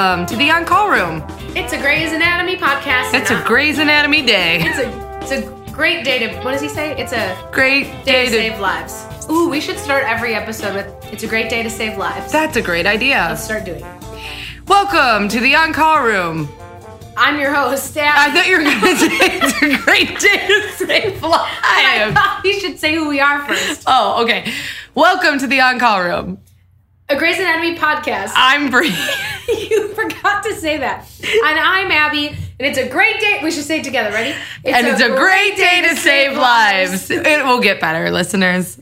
Welcome to the On Call Room. It's a Grey's Anatomy podcast. It's a Grey's Anatomy day. It's a great day to, what does he say? It's a great day to save lives. Ooh, we should start every episode with, it's a great day to save lives. That's a great idea. Let's start doing it. Welcome to the On Call Room. I'm your host, Abby. I thought you were going to say it's a great day to save lives. I thought we should say who we are first. Oh, okay. Welcome to the On Call Room. A Grey's Anatomy podcast. I'm Bree. You forgot to say that. And I'm Abby, and it's a great day. We should say it together. Ready? It's a great day to save lives. It will get better, listeners.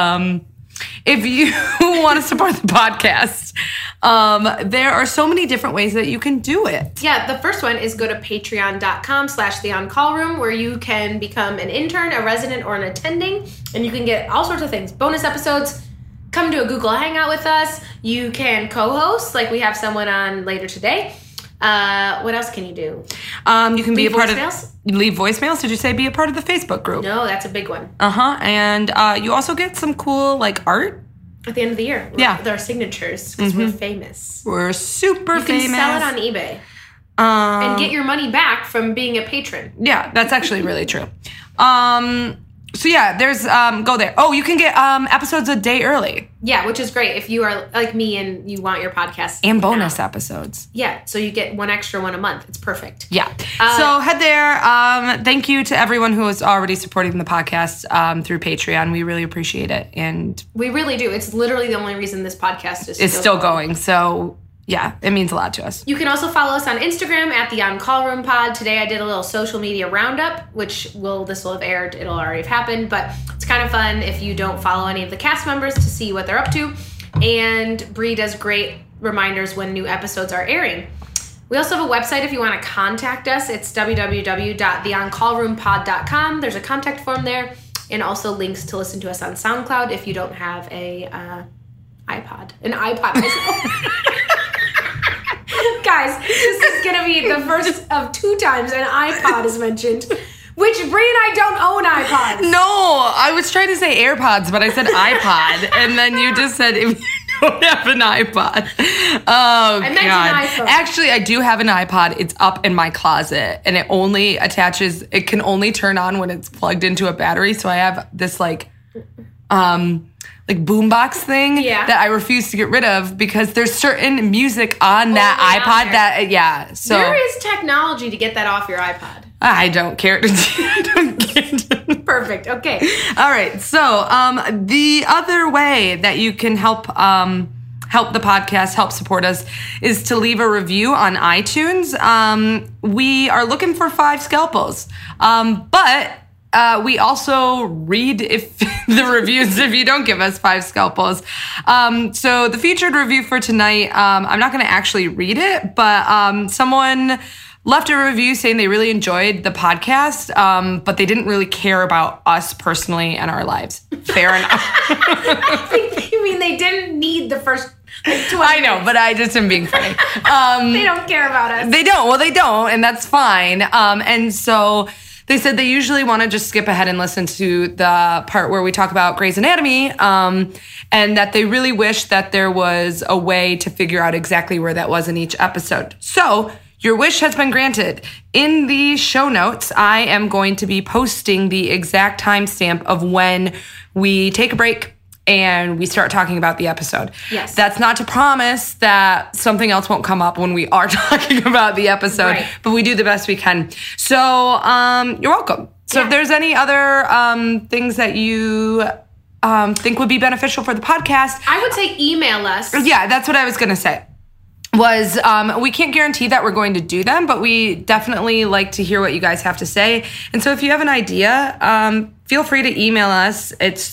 If you want to support the podcast, there are so many different ways that you can do it. Yeah, the first one is go to patreon.com/theoncallroom, where you can become an intern, a resident, or an attending, and you can get all sorts of things. Bonus episodes. Come to a Google Hangout with us. You can co-host, like we have someone on later today. What else can you do? You can be a part voicemails? of... Leave voicemails? Did you say be a part of the Facebook group? No, that's a big one. And you also get some cool, art. At the end of the year. Yeah. With our signatures, because we're famous. We're super famous. You can sell it on eBay. And get your money back from being a patron. Yeah, that's actually really true. So yeah, there's, go there. Oh, you can get episodes a day early. Yeah, which is great if you are like me and you want your podcast. And bonus episodes. Yeah, so you get one extra one a month. It's perfect. Yeah. So head there. Thank you to everyone who is already supporting the podcast through Patreon. We really appreciate it. And we really do. It's literally the only reason this podcast is still going. So yeah, it means a lot to us. You can also follow us on Instagram at the On Call Room Pod. Today I did a little social media roundup, which this will have aired. It'll already have happened, but it's kind of fun if you don't follow any of the cast members to see what they're up to. And Bree does great reminders when new episodes are airing. We also have a website if you want to contact us. It's www.theoncallroompod.com. There's a contact form there, and also links to listen to us on SoundCloud if you don't have an iPod. Guys, this is going to be the first of 2 times an iPod is mentioned, which Bree and I don't own iPods. No, I was trying to say AirPods, but I said iPod, and then you just said if you don't have an iPod. Oh, I meant God. an iPhone. Actually, I do have an iPod. It's up in my closet, and it can only turn on when it's plugged into a battery, so I have this, boombox thing that I refuse to get rid of because there's certain music on that iPod so there is technology to get that off your iPod. I don't care. Perfect. Okay. All right. So the other way that you can help the podcast, help support us, is to leave a review on iTunes. We are looking for 5 scalpels, but we also read the reviews if you don't give us 5 scalpels. So the featured review for tonight, I'm not going to actually read it, but someone left a review saying they really enjoyed the podcast, but they didn't really care about us personally and our lives. Fair enough. I think you mean they didn't need the first 20 I know, but I just am being funny. They don't care about us. They don't. Well, they don't, and that's fine. And so they said they usually want to just skip ahead and listen to the part where we talk about Grey's Anatomy, and that they really wish that there was a way to figure out exactly where that was in each episode. So your wish has been granted. In the show notes, I am going to be posting the exact timestamp of when we take a break and we start talking about the episode. Yes. That's not to promise that something else won't come up when we are talking about the episode, right, but we do the best we can. So you're welcome. So if there's any other things that you think would be beneficial for the podcast, I would say email us. Yeah, that's what I was going to say. We can't guarantee that we're going to do them, but we definitely like to hear what you guys have to say. And so if you have an idea, feel free to email us. It's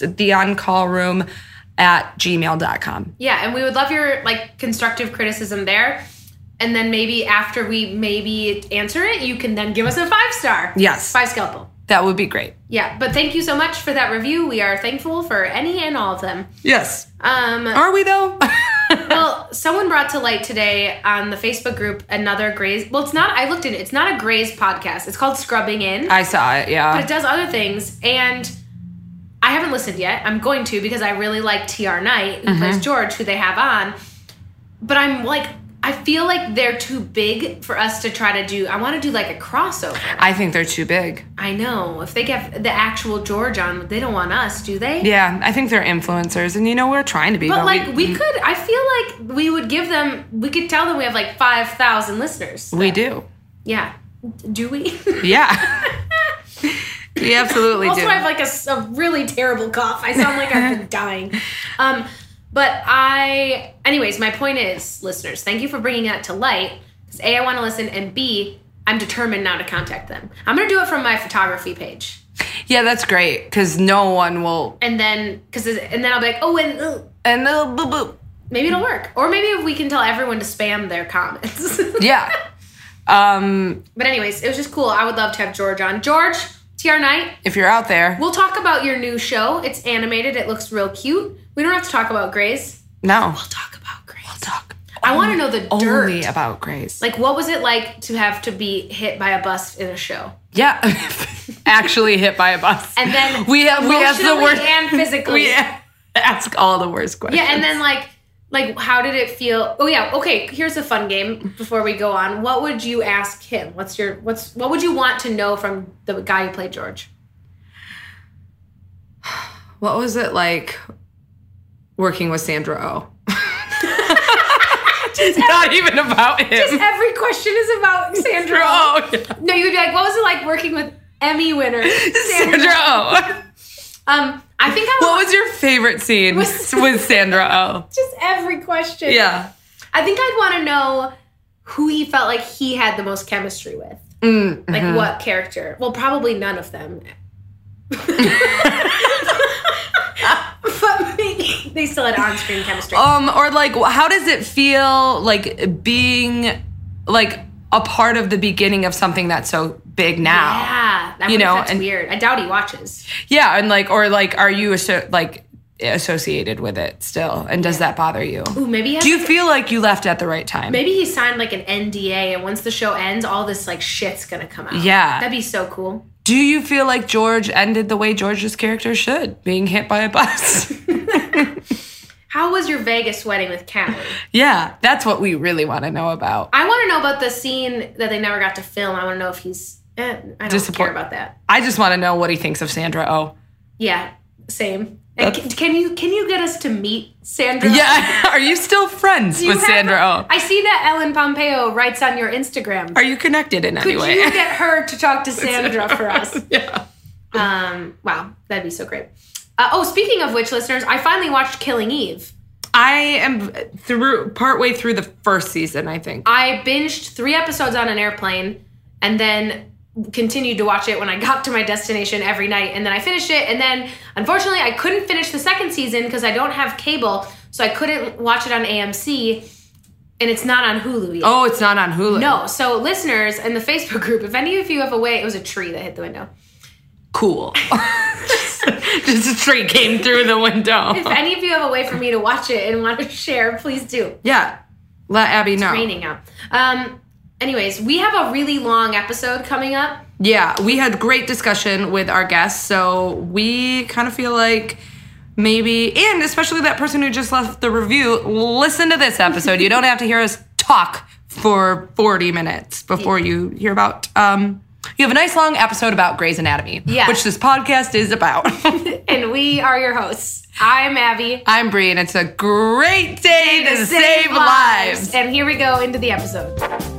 theoncallroom@gmail.com. Yeah, and we would love your constructive criticism there. And then maybe after we answer it, you can then give us a 5-star. Yes. 5 scalpel. That would be great. Yeah, but thank you so much for that review. We are thankful for any and all of them. Yes. Are we though? Well, someone brought to light today on the Facebook group another Grey's. Well, it's not. I looked at it. It's not a Grey's podcast. It's called Scrubbing In. I saw it. Yeah. But it does other things, and I haven't listened yet. I'm going to because I really like T.R. Knight, who plays George, who they have on. But I'm I feel like they're too big for us to try to do. I want to do like a crossover. I think they're too big. I know. If they get the actual George on, they don't want us, do they? Yeah, I think they're influencers, and we're trying to be. But like we could, I feel like we would give them. We could tell them we have like 5,000 listeners. We do. Yeah. Do we? Yeah. We absolutely also, do. I have like a really terrible cough. I sound like I've been dying. Anyways, my point is, listeners, thank you for bringing that to light. Because A, I want to listen, and B, I'm determined now to contact them. I'm going to do it from my photography page. Yeah, that's great, because no one will. And then I'll be like, oh, and boop, boop. Maybe it'll work. Or maybe if we can tell everyone to spam their comments. Yeah. But anyways, it was just cool. I would love to have George on. George, TR Knight. If you're out there. We'll talk about your new show. It's animated. It looks real cute. We don't have to talk about Grace. No. We'll talk about Grace. We'll talk. I want to know the dirt. Only about Grace. Like, what was it like to have to be hit by a bus in a show? Yeah. Actually hit by a bus. And then we have the worst. And physically. We ask all the worst questions. Yeah, and then like how did it feel? Oh yeah, okay, here's a fun game before we go on. What would you ask him? What would you want to know from the guy who played George? What was it like working with Sandra Oh? It's not even about him. Just every question is about Sandra Oh. Yeah. No, you'd be like, what was it like working with Emmy winner Sandra Oh? I think what was your favorite scene with Sandra Oh? Just every question. Yeah. I think I'd want to know who he felt like he had the most chemistry with. Mm-hmm. Like what character? Well, probably none of them. But maybe they still had on-screen chemistry. Or like, how does it feel like being like a part of the beginning of something that's so big now? Yeah, that's weird. I doubt he watches. Yeah, and like, or like, are you associated with it still? And does that bother you? Ooh, maybe. Do you feel like you left at the right time? Maybe he signed like an NDA, and once the show ends, all this like shit's gonna come out. Yeah, that'd be so cool. Do you feel like George ended the way George's character should, being hit by a bus? How was your Vegas wedding with Callie? Yeah, that's what we really want to know about. I want to know about the scene that they never got to film. I want to know if he's... I don't care about that. I just want to know what he thinks of Sandra Oh. Yeah, same. And can you get us to meet Sandra? Yeah, are you still friends with Sandra Oh? I see that Ellen Pompeo writes on your Instagram. Are you connected in any way? Could you get her to talk to Sandra for us? Yeah. Wow, that'd be so great. Speaking of which, listeners, I finally watched Killing Eve. I am partway through the first season, I think. I binged 3 episodes on an airplane and then continued to watch it when I got to my destination every night. And then I finished it. And then, unfortunately, I couldn't finish the second season because I don't have cable. So I couldn't watch it on AMC. And it's not on Hulu yet. Oh, it's not on Hulu. No. So listeners in the Facebook group, if any of you have a way, it was a tree that hit the window. Cool. Just a tree came through the window. If any of you have a way for me to watch it and want to share, please do. Yeah. Let Abby know. It's raining out. Anyways, we have a really long episode coming up. Yeah, we had great discussion with our guests, so we kind of feel like maybe, and especially that person who just left the review, listen to this episode. You don't have to hear us talk for 40 minutes before you hear about, you have a nice long episode about Grey's Anatomy, which this podcast is about. And we are your hosts. I'm Abby. I'm Bree, and it's a great day to save lives. And here we go into the episode.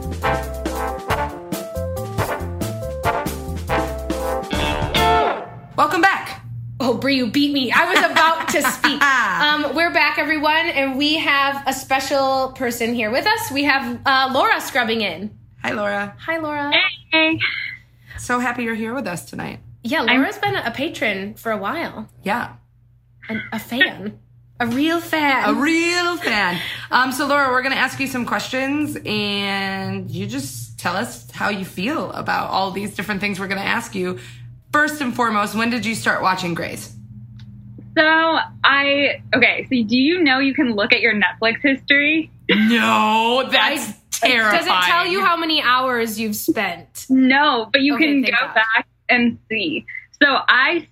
Welcome back. Oh, Bree, you beat me. I was about to speak. We're back, everyone, and we have a special person here with us. We have Laura scrubbing in. Hi, Laura. Hi, Laura. Hey. So happy you're here with us tonight. Yeah, Laura's been a patron for a while. Yeah. And a fan. A real fan. A real fan. So, Laura, we're going to ask you some questions, and you just tell us how you feel about all these different things we're going to ask you. First and foremost, when did you start watching Grey's? So do you know you can look at your Netflix history? No, that's terrifying. Does it tell you how many hours you've spent? No, but you can go back and see. So I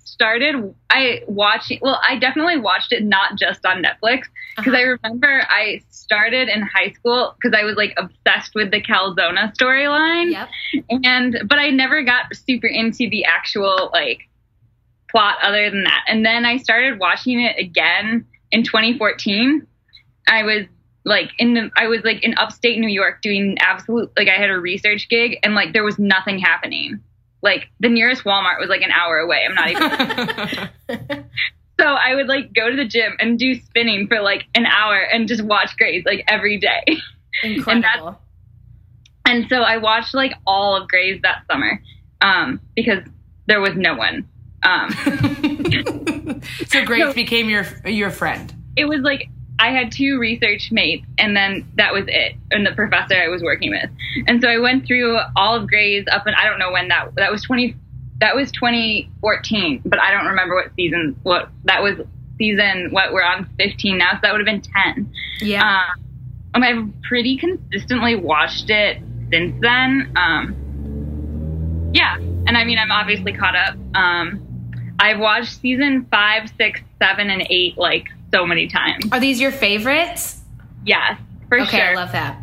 definitely watched it not just on Netflix, because I remember I started in high school because I was like obsessed with the Calzona storyline. Yep. But I never got super into the actual like plot other than that. And then I started watching it again in 2014. I was in upstate New York doing I had a research gig, and like there was nothing happening. Like the nearest Walmart was like an hour away. I'm not even. So I would like go to the gym and do spinning for like an hour and just watch Grey's like every day. Incredible. And so I watched like all of Grey's that summer because there was no one. So Grace became your friend. It was like I had 2 research mates, and then that was it, and the professor I was working with. And so I went through all of Grey's up, and I don't know when that was 2014, but I don't remember what season. What we're on 15 now, so that would have been 10. Yeah. I've pretty consistently watched it since then. Yeah, and I mean I'm obviously caught up. I've watched season 5, 6, 7, and 8 like so many times. Are these your favorites? Yes, for sure. Okay, I love that.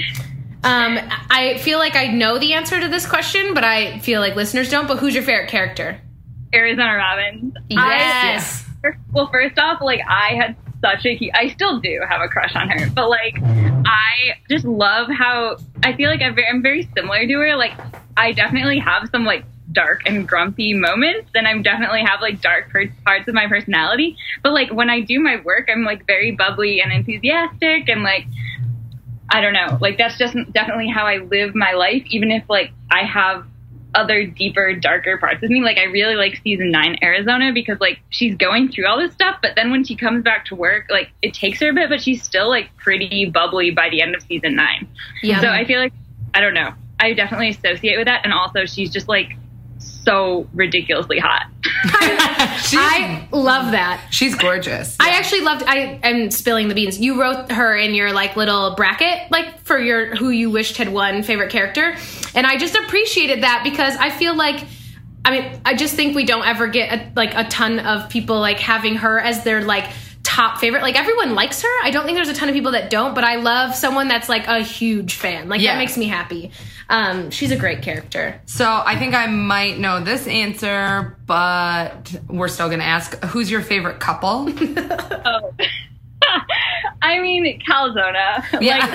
I feel like I know the answer to this question, but I feel like listeners don't. But who's your favorite character? Arizona Robbins. Yes. Well, first off, like I had I still do have a crush on her, but like I just love how I feel like I'm very similar to her. Like I definitely have some like dark and grumpy moments, and I definitely have like dark parts of my personality, but like when I do my work I'm like very bubbly and enthusiastic, and like I don't know, like that's just definitely how I live my life, even if like I have other deeper darker parts of me. Like I really like season 9 Arizona because like she's going through all this stuff, but then when she comes back to work, like it takes her a bit, but she's still like pretty bubbly by the end of season 9. Yeah. So I feel like I don't know, I definitely associate with that, and also she's just like so ridiculously hot. I love that. She's gorgeous. I actually loved. I am spilling the beans. You wrote her in your like little bracket, like for your who you wished had won favorite character, and I just appreciated that because I feel like, I mean, I just think we don't ever get a ton of people like having her as their like top favorite. Like everyone likes her. I don't think there's a ton of people that don't, but I love someone that's like a huge fan. Like that makes me happy. She's a great character. So I think I might know this answer, but we're still going to ask, who's your favorite couple? Oh. I mean, Calzona. Yeah.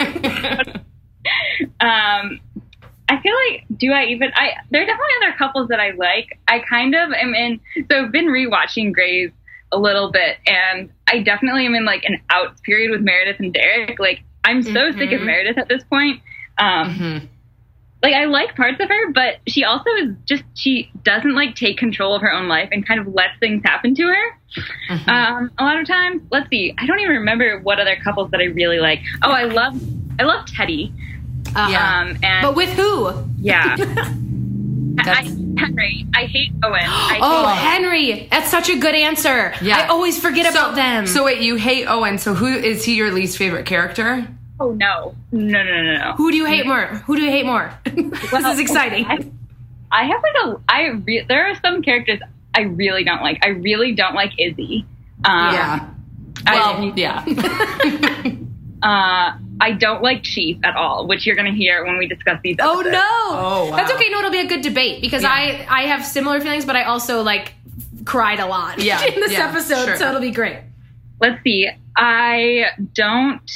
I feel like, there are definitely other couples that I like. I kind of am in, so I've been rewatching Grey's a little bit, and I definitely am in like an outs period with Meredith and Derek. Like I'm so sick of Meredith at this point. Like I like parts of her, but she also she doesn't like take control of her own life and kind of lets things happen to her. A lot of times. Let's see, I don't even remember what other couples that I really like. Oh, I love Teddy. And but with who? Yeah. Henry. I hate Owen. Henry. That's such a good answer. Yeah. I always forget about them. So wait, you hate Owen. So who is he your least favorite character? Oh, no. Who do you hate more? This is exciting. I have like there are some characters I really don't like. I really don't like Izzy. Yeah. I don't like Chief at all, which you're going to hear when we discuss these episodes. Oh, no. Oh, wow. That's okay. No, it'll be a good debate because I have similar feelings, but I also like cried a lot in this episode, so it'll be great. Let's see. I don't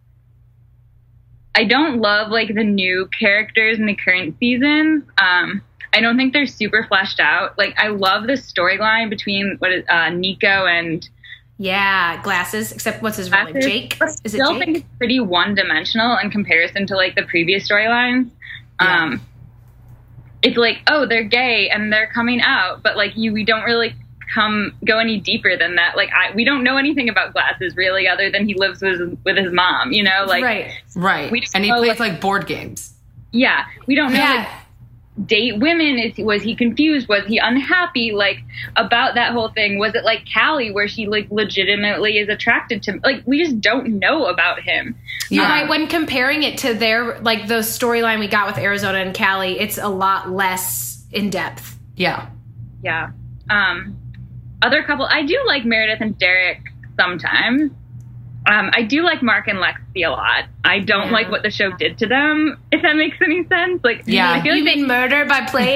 love like the new characters in the current seasons. I don't think they're super fleshed out. Like I love the storyline between Nico and Glasses. Except what's his real name? Jake. Is it Jake? I still think it's pretty one-dimensional in comparison to like the previous storylines. Yeah. It's like, oh, they're gay and they're coming out, but like we don't really go any deeper than that. Like we don't know anything about Glasses really, other than he lives with his mom. You know, like right. And he plays like board games. Yeah, we don't know. Like, date women, was he confused, was he unhappy, like about that whole thing? Was it like Callie where she like legitimately is attracted to, like we just don't know about him. When comparing it to their like the storyline we got with Arizona and Callie, it's a lot less in depth. Yeah Yeah. Other couple, I do like Meredith and Derek sometimes. I do like Mark and Lexi a lot. I don't like what the show did to them, if that makes any sense. Like, I feel like they murder by plane.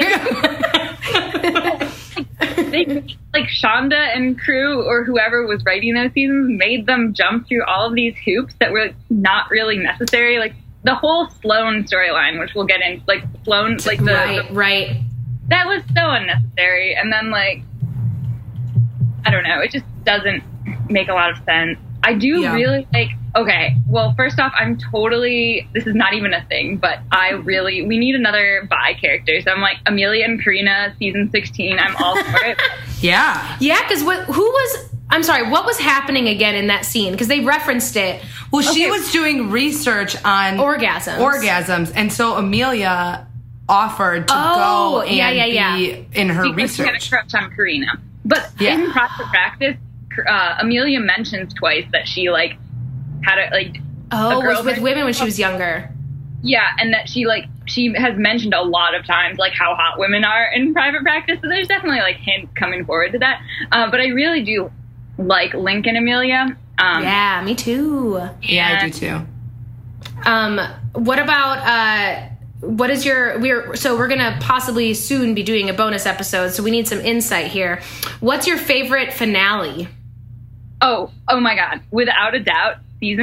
like Shonda and crew or whoever was writing those seasons made them jump through all of these hoops that were not really necessary. Like the whole Sloane storyline, which we'll get into, like Sloane, like right. That was so unnecessary. And then like, I don't know, it just doesn't make a lot of sense. I do really like, okay, well, first off, this is not even a thing, but we need another bi character. So I'm like, Amelia and Karina, season 16, I'm all for it. Yeah, because what was happening again in that scene? Because they referenced it. Well, she was doing research on orgasms. And so Amelia offered to go and be in her research. She had a crush on Karina. But in private practice, Amelia mentions twice that she like had a girl was with women when she was younger. Yeah, and that she has mentioned a lot of times like how hot women are in private practice. So there's definitely like hints coming forward to that. But I really do like Link and Amelia. Yeah, me too. Yeah, I do too. What about what is we're gonna possibly soon be doing a bonus episode, so we need some insight here. What's your favorite finale? Oh my God. Without a doubt,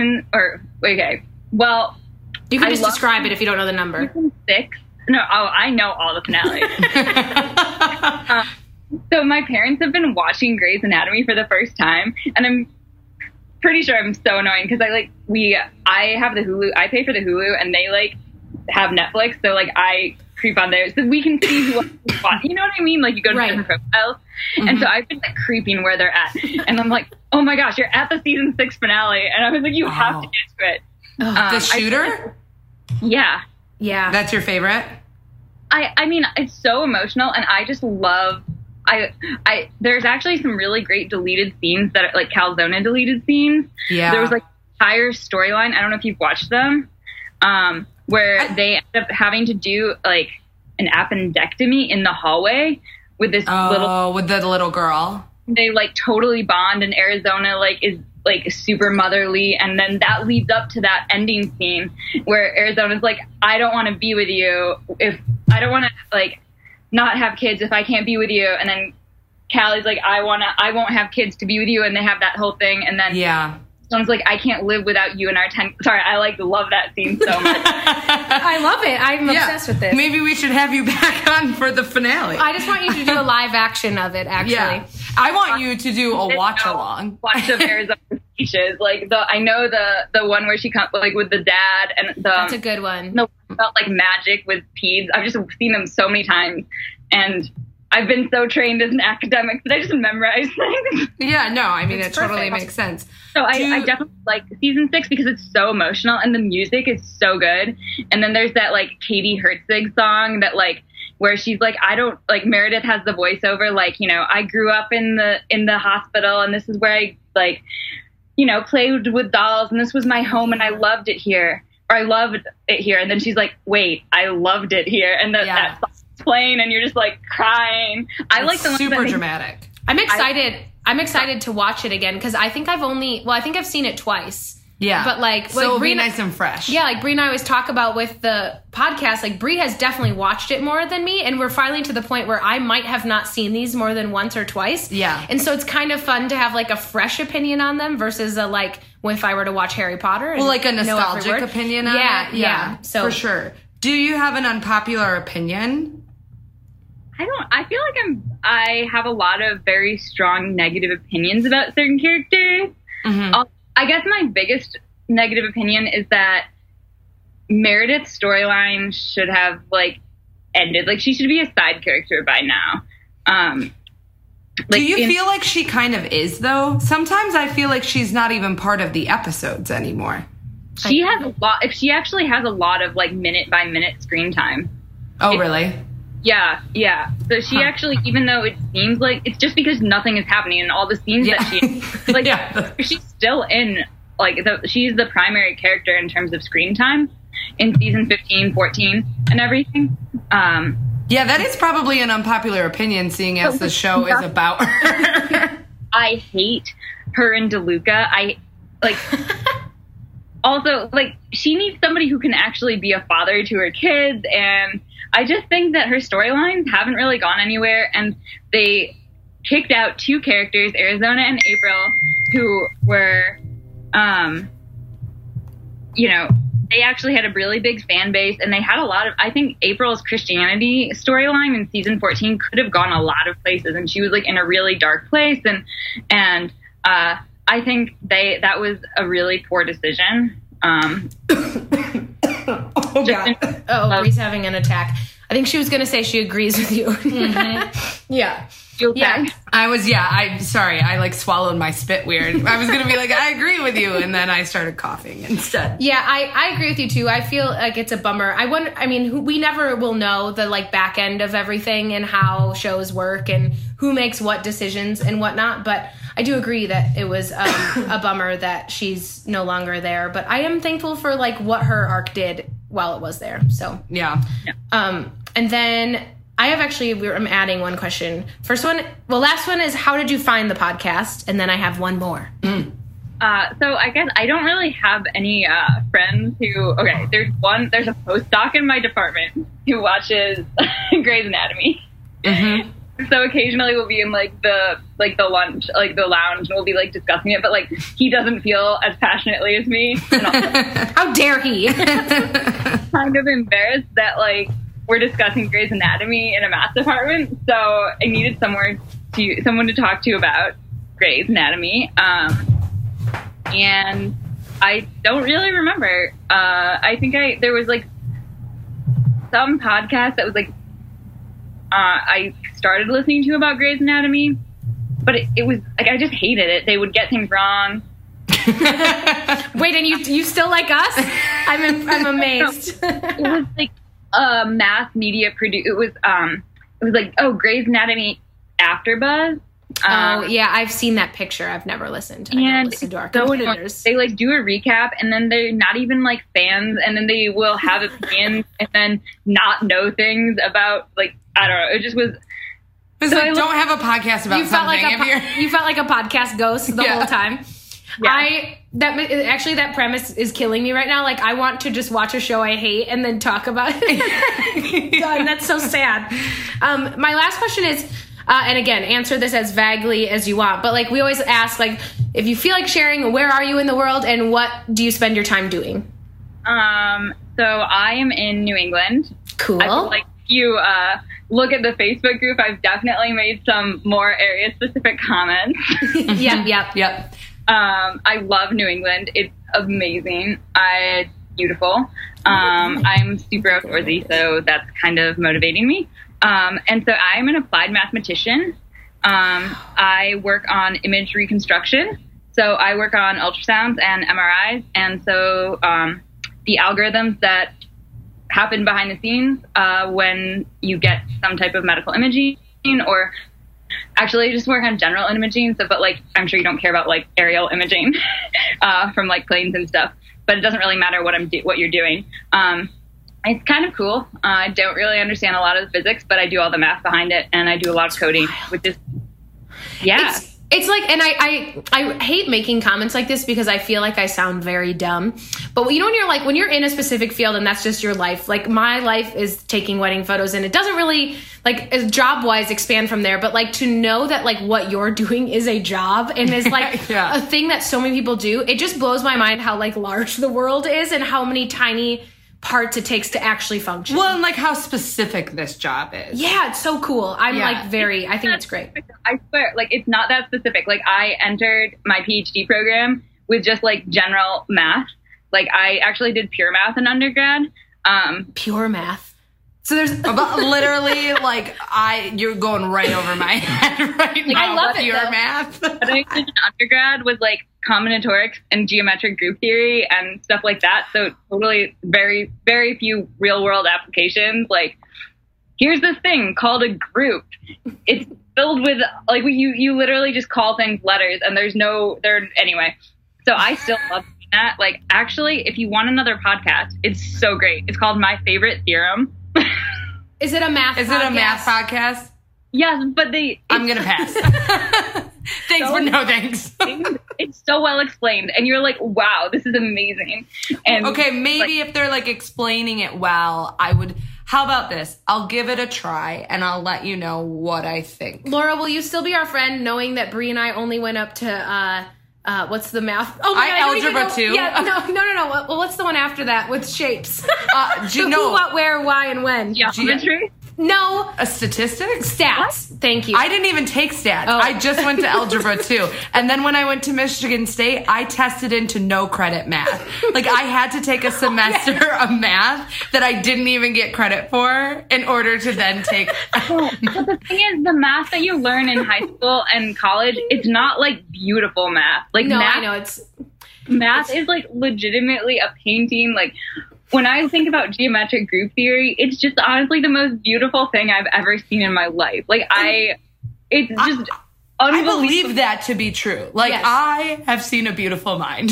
well, you can just describe it if you don't know the number. Season 6. No, I know all the finales. So my parents have been watching Grey's Anatomy for the first time, and I'm pretty sure I'm so annoying because I have the Hulu, I pay for the Hulu, and they like have Netflix, so like I creep on there so we can see who watch. You know what I mean? Like you go to different profiles, and so I've been like creeping where they're at, and I'm like, oh my gosh, you're at the season 6 finale, and I was like, you have to get to it. The shooter? Yeah. That's your favorite? I mean, it's so emotional, and I just love. There's actually some really great deleted scenes that are like Calzona deleted scenes. Yeah. There was like entire storyline. I don't know if you've watched them. Where they end up having to do like an appendectomy in the hallway with this with the little girl. They like totally bond, and Arizona like is like super motherly, and then that leads up to that ending scene where Arizona's like, I don't want to be with you if I don't want to like not have kids if I can't be with you, and then Callie's like, I won't have kids to be with you, and they have that whole thing, and then someone's like, I can't live without you and our 10. Sorry, I love that scene so much. I love it. I'm obsessed with this. Maybe we should have you back on for the finale. I just want you to do a live action of it, actually. Yeah. I want you to do a watch along. Watch of Arizona speeches. Like I know the one where she comes like with the dad and that's a good one. The one about like magic with peds. I've just seen them so many times, and I've been so trained as an academic that I just memorize things. Yeah, no, I mean, it totally makes sense. So I definitely like season 6 because it's so emotional and the music is so good. And then there's that like Katie Herzig song that like where she's like, I don't like Meredith has the voiceover like, you know, I grew up in the hospital and this is where I like, you know, played with dolls and this was my home and I loved it here. Or I loved it here. And then she's like, wait, I loved it here. And that song's playing and you're just like crying. I like the super dramatic. I'm excited to watch it again because I think I've seen it twice. Yeah. But like so it'll be nice and fresh. Yeah, like Brie and I always talk about with the podcast, like Brie has definitely watched it more than me, and we're finally to the point where I might have not seen these more than once or twice. Yeah. And so it's kind of fun to have like a fresh opinion on them versus a like if I were to watch Harry Potter. Well, like a nostalgic opinion on it. Yeah. So for sure. Do you have an unpopular opinion? I feel like I have a lot of very strong negative opinions about certain characters. Mm-hmm. I guess my biggest negative opinion is that Meredith's storyline should have like ended. Like she should be a side character by now. Do you feel like she kind of is though? Sometimes I feel like she's not even part of the episodes anymore. She has a lot. If she actually has a lot of like minute by minute screen time. Oh, really? Yeah. So she actually, even though it seems like it's just because nothing is happening in all the scenes that she, like, she's still in, like, she's the primary character in terms of screen time in season 15, 14, and everything. Yeah, that is probably an unpopular opinion, seeing as the show is about her. I hate her and DeLuca. Also, like, she needs somebody who can actually be a father to her kids, and I just think that her storylines haven't really gone anywhere, and they kicked out 2 characters, Arizona and April, who were, they actually had a really big fan base, and they had a lot of, I think April's Christianity storyline in season 14 could have gone a lot of places, and she was like in a really dark place, and I think that was a really poor decision. Oh, God. Bree's having an attack. I think she was going to say she agrees with you. Mm-hmm. Yeah. Yeah. I'm sorry. I like swallowed my spit weird. I was going to be like, I agree with you. And then I started coughing instead. Yeah, I agree with you too. I feel like it's a bummer. We never will know the like back end of everything and how shows work and who makes what decisions and whatnot. But I do agree that it was a bummer that she's no longer there. But I am thankful for like what her arc did while it was there. So yeah. And then I'm adding one question. Last one is, how did you find the podcast? And then I have one more. So I guess I don't really have any friends who, there's a postdoc in my department who watches Grey's Anatomy. Mm-hmm. So occasionally we'll be in the lounge, and we'll be like discussing it, but like he doesn't feel as passionately as me. And how dare he? Kind of embarrassed that like we're discussing Grey's Anatomy in a math department, so I needed someone to talk to about Grey's Anatomy. And I don't really remember. I think there was like some podcast that was like I started listening to about Grey's Anatomy, but it was like I just hated it. They would get things wrong. Wait, and you still like us? I'm amazed. It was like a mass media produce. It was like Grey's Anatomy AfterBuzz. Yeah, I've seen that picture. I've never listened. I don't listen to our competitors. They like do a recap, and then they're not even like fans, and then they will have opinions, and then not know things about like I don't know. It just was. So like, don't have a podcast about something. You felt like a podcast ghost the whole time. Yeah. That premise is killing me right now. Like, I want to just watch a show I hate and then talk about it. God, that's so sad. My last question is, and again, answer this as vaguely as you want, but like we always ask, like, if you feel like sharing, where are you in the world and what do you spend your time doing? So I am in New England. Cool. I feel like you look at the Facebook group, I've definitely made some more area-specific comments. Yep. I love New England. It's amazing. It's beautiful. I'm super outdoorsy, so that's kind of motivating me. And so I'm an applied mathematician. I work on image reconstruction. So I work on ultrasounds and MRIs. And so the algorithms that happen behind the scenes when you get some type of medical imaging, or actually I just work on general imaging. So, but like, I'm sure you don't care about like aerial imaging from like planes and stuff, but it doesn't really matter what you're doing. It's kind of cool. I don't really understand a lot of the physics, but I do all the math behind it, and I do a lot of coding, which is, yeah. It's like, and I hate making comments like this because I feel like I sound very dumb. But you know, when you're in a specific field and that's just your life, like my life is taking wedding photos, and it doesn't really like as job wise expand from there. But like to know that like what you're doing is a job and is like a thing that so many people do, it just blows my mind how like large the world is and how many tiny parts it takes to actually function. Well, and like how specific this job is. Yeah, it's so cool. I think it's great. I swear, like it's not that specific. Like I entered my PhD program with just like general math. Like I actually did pure math in undergrad. Pure math. So there's about literally like you're going right over my head right now. I love it. Pure math. What I did in undergrad was like combinatorics and geometric group theory and stuff like that. So totally very, very few real world applications. Like here's this thing called a group. It's filled with like you literally just call things letters and anyway. So I still love that. Like actually, if you want another podcast, it's so great. It's called My Favorite Theorem. Is it a math Is podcast? it a math podcast? Yes, but I'm going to pass. Thanks, but no thanks. It's so well explained, and you're like, wow, this is amazing. And okay, maybe if they're like explaining it well, I would. How about this? I'll give it a try, and I'll let you know what I think. Laura, will you still be our friend, knowing that Bree and I only went up to what's the math? Oh my God, Algebra 2. Yeah, no. Well, what's the one after that with shapes? Do you Who, know what, where, why, and when? geometry. No. a statistics? Stats. Thank you. I didn't even take stats. Oh. I just went to Algebra 2. And then when I went to Michigan State, I tested into no credit math. Like, I had to take a semester of math that I didn't even get credit for in order to then take. But the thing is, the math that you learn in high school and college, it's not like beautiful math. Like no, math, I know math is like legitimately a painting. Like, when I think about geometric group theory, it's just honestly the most beautiful thing I've ever seen in my life. Like, it's just I unbelievable. believe that to be true. Like, Yes. I have seen a beautiful mind.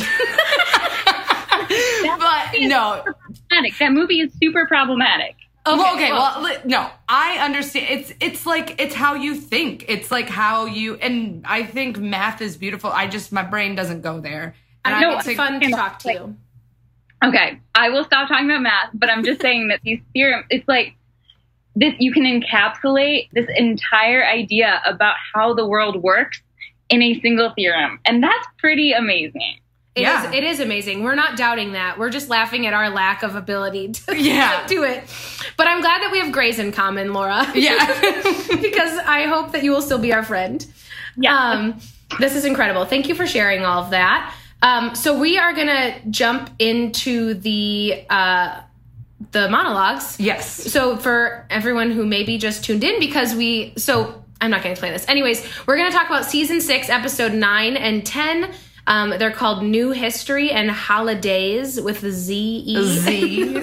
But no. That movie is super problematic. No, I understand. It's like, it's how you think. It's like how you, and I think math is beautiful. My brain doesn't go there. And I know need it's fun to talk to you. Okay, I will stop talking about math, but I'm just saying that these theorems, it's like this, you can encapsulate this entire idea about how the world works in a single theorem. And that's pretty amazing. It is amazing. We're not doubting that. We're just laughing at our lack of ability to do it. But I'm glad that we have Grace in common, Laura. Yeah. Because I hope that you will still be our friend. Yeah. This is incredible. Thank you for sharing all of that. So we are going to jump into the monologues. Yes. So for everyone who maybe just tuned in, because I'm not going to explain this. Anyways, we're going to talk about season 6, episode 9 and 10. They're called New History and Holidays with the Z-E.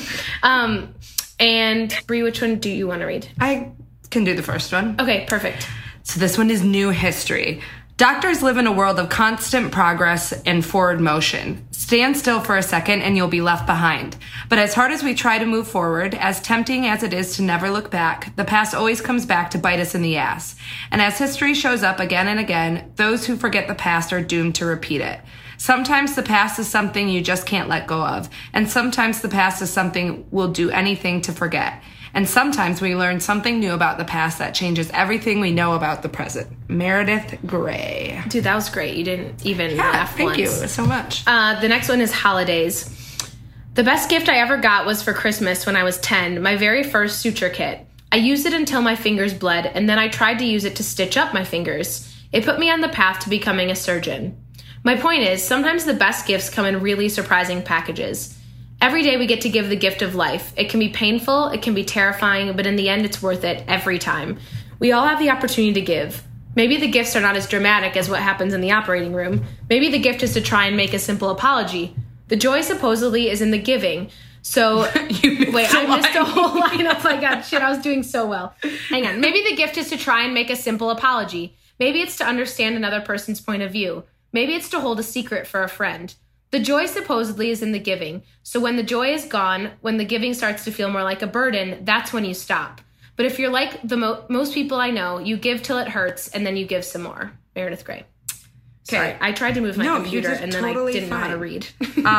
And Bree, which one do you want to read? I can do the first one. Okay, perfect. So this one is New History. Doctors live in a world of constant progress and forward motion. Stand still for a second and you'll be left behind. But as hard as we try to move forward, as tempting as it is to never look back, the past always comes back to bite us in the ass. And as history shows up again and again, those who forget the past are doomed to repeat it. Sometimes the past is something you just can't let go of. And sometimes the past is something we'll do anything to forget. And sometimes we learn something new about the past that changes everything we know about the present. Meredith Grey. Dude, that was great. You didn't even laugh once. Thank you so much. The next one is Holidays. The best gift I ever got was for Christmas when I was 10, my very first suture kit. I used it until my fingers bled, and then I tried to use it to stitch up my fingers. It put me on the path to becoming a surgeon. My point is, sometimes the best gifts come in really surprising packages. Every day we get to give the gift of life. It can be painful, it can be terrifying, but in the end it's worth it every time. We all have the opportunity to give. Maybe the gifts are not as dramatic as what happens in the operating room. Maybe the gift is to try and make a simple apology. The joy supposedly is in the giving. So, I missed a whole line. Oh my God, shit, I was doing so well. Hang on. Maybe the gift is to try and make a simple apology. Maybe it's to understand another person's point of view. Maybe it's to hold a secret for a friend. The joy supposedly is in the giving. So when the joy is gone, when the giving starts to feel more like a burden, that's when you stop. But if you're like most people I know, you give till it hurts and then you give some more. Meredith Grey. Sorry, I tried to move my computer and then I didn't know how to read.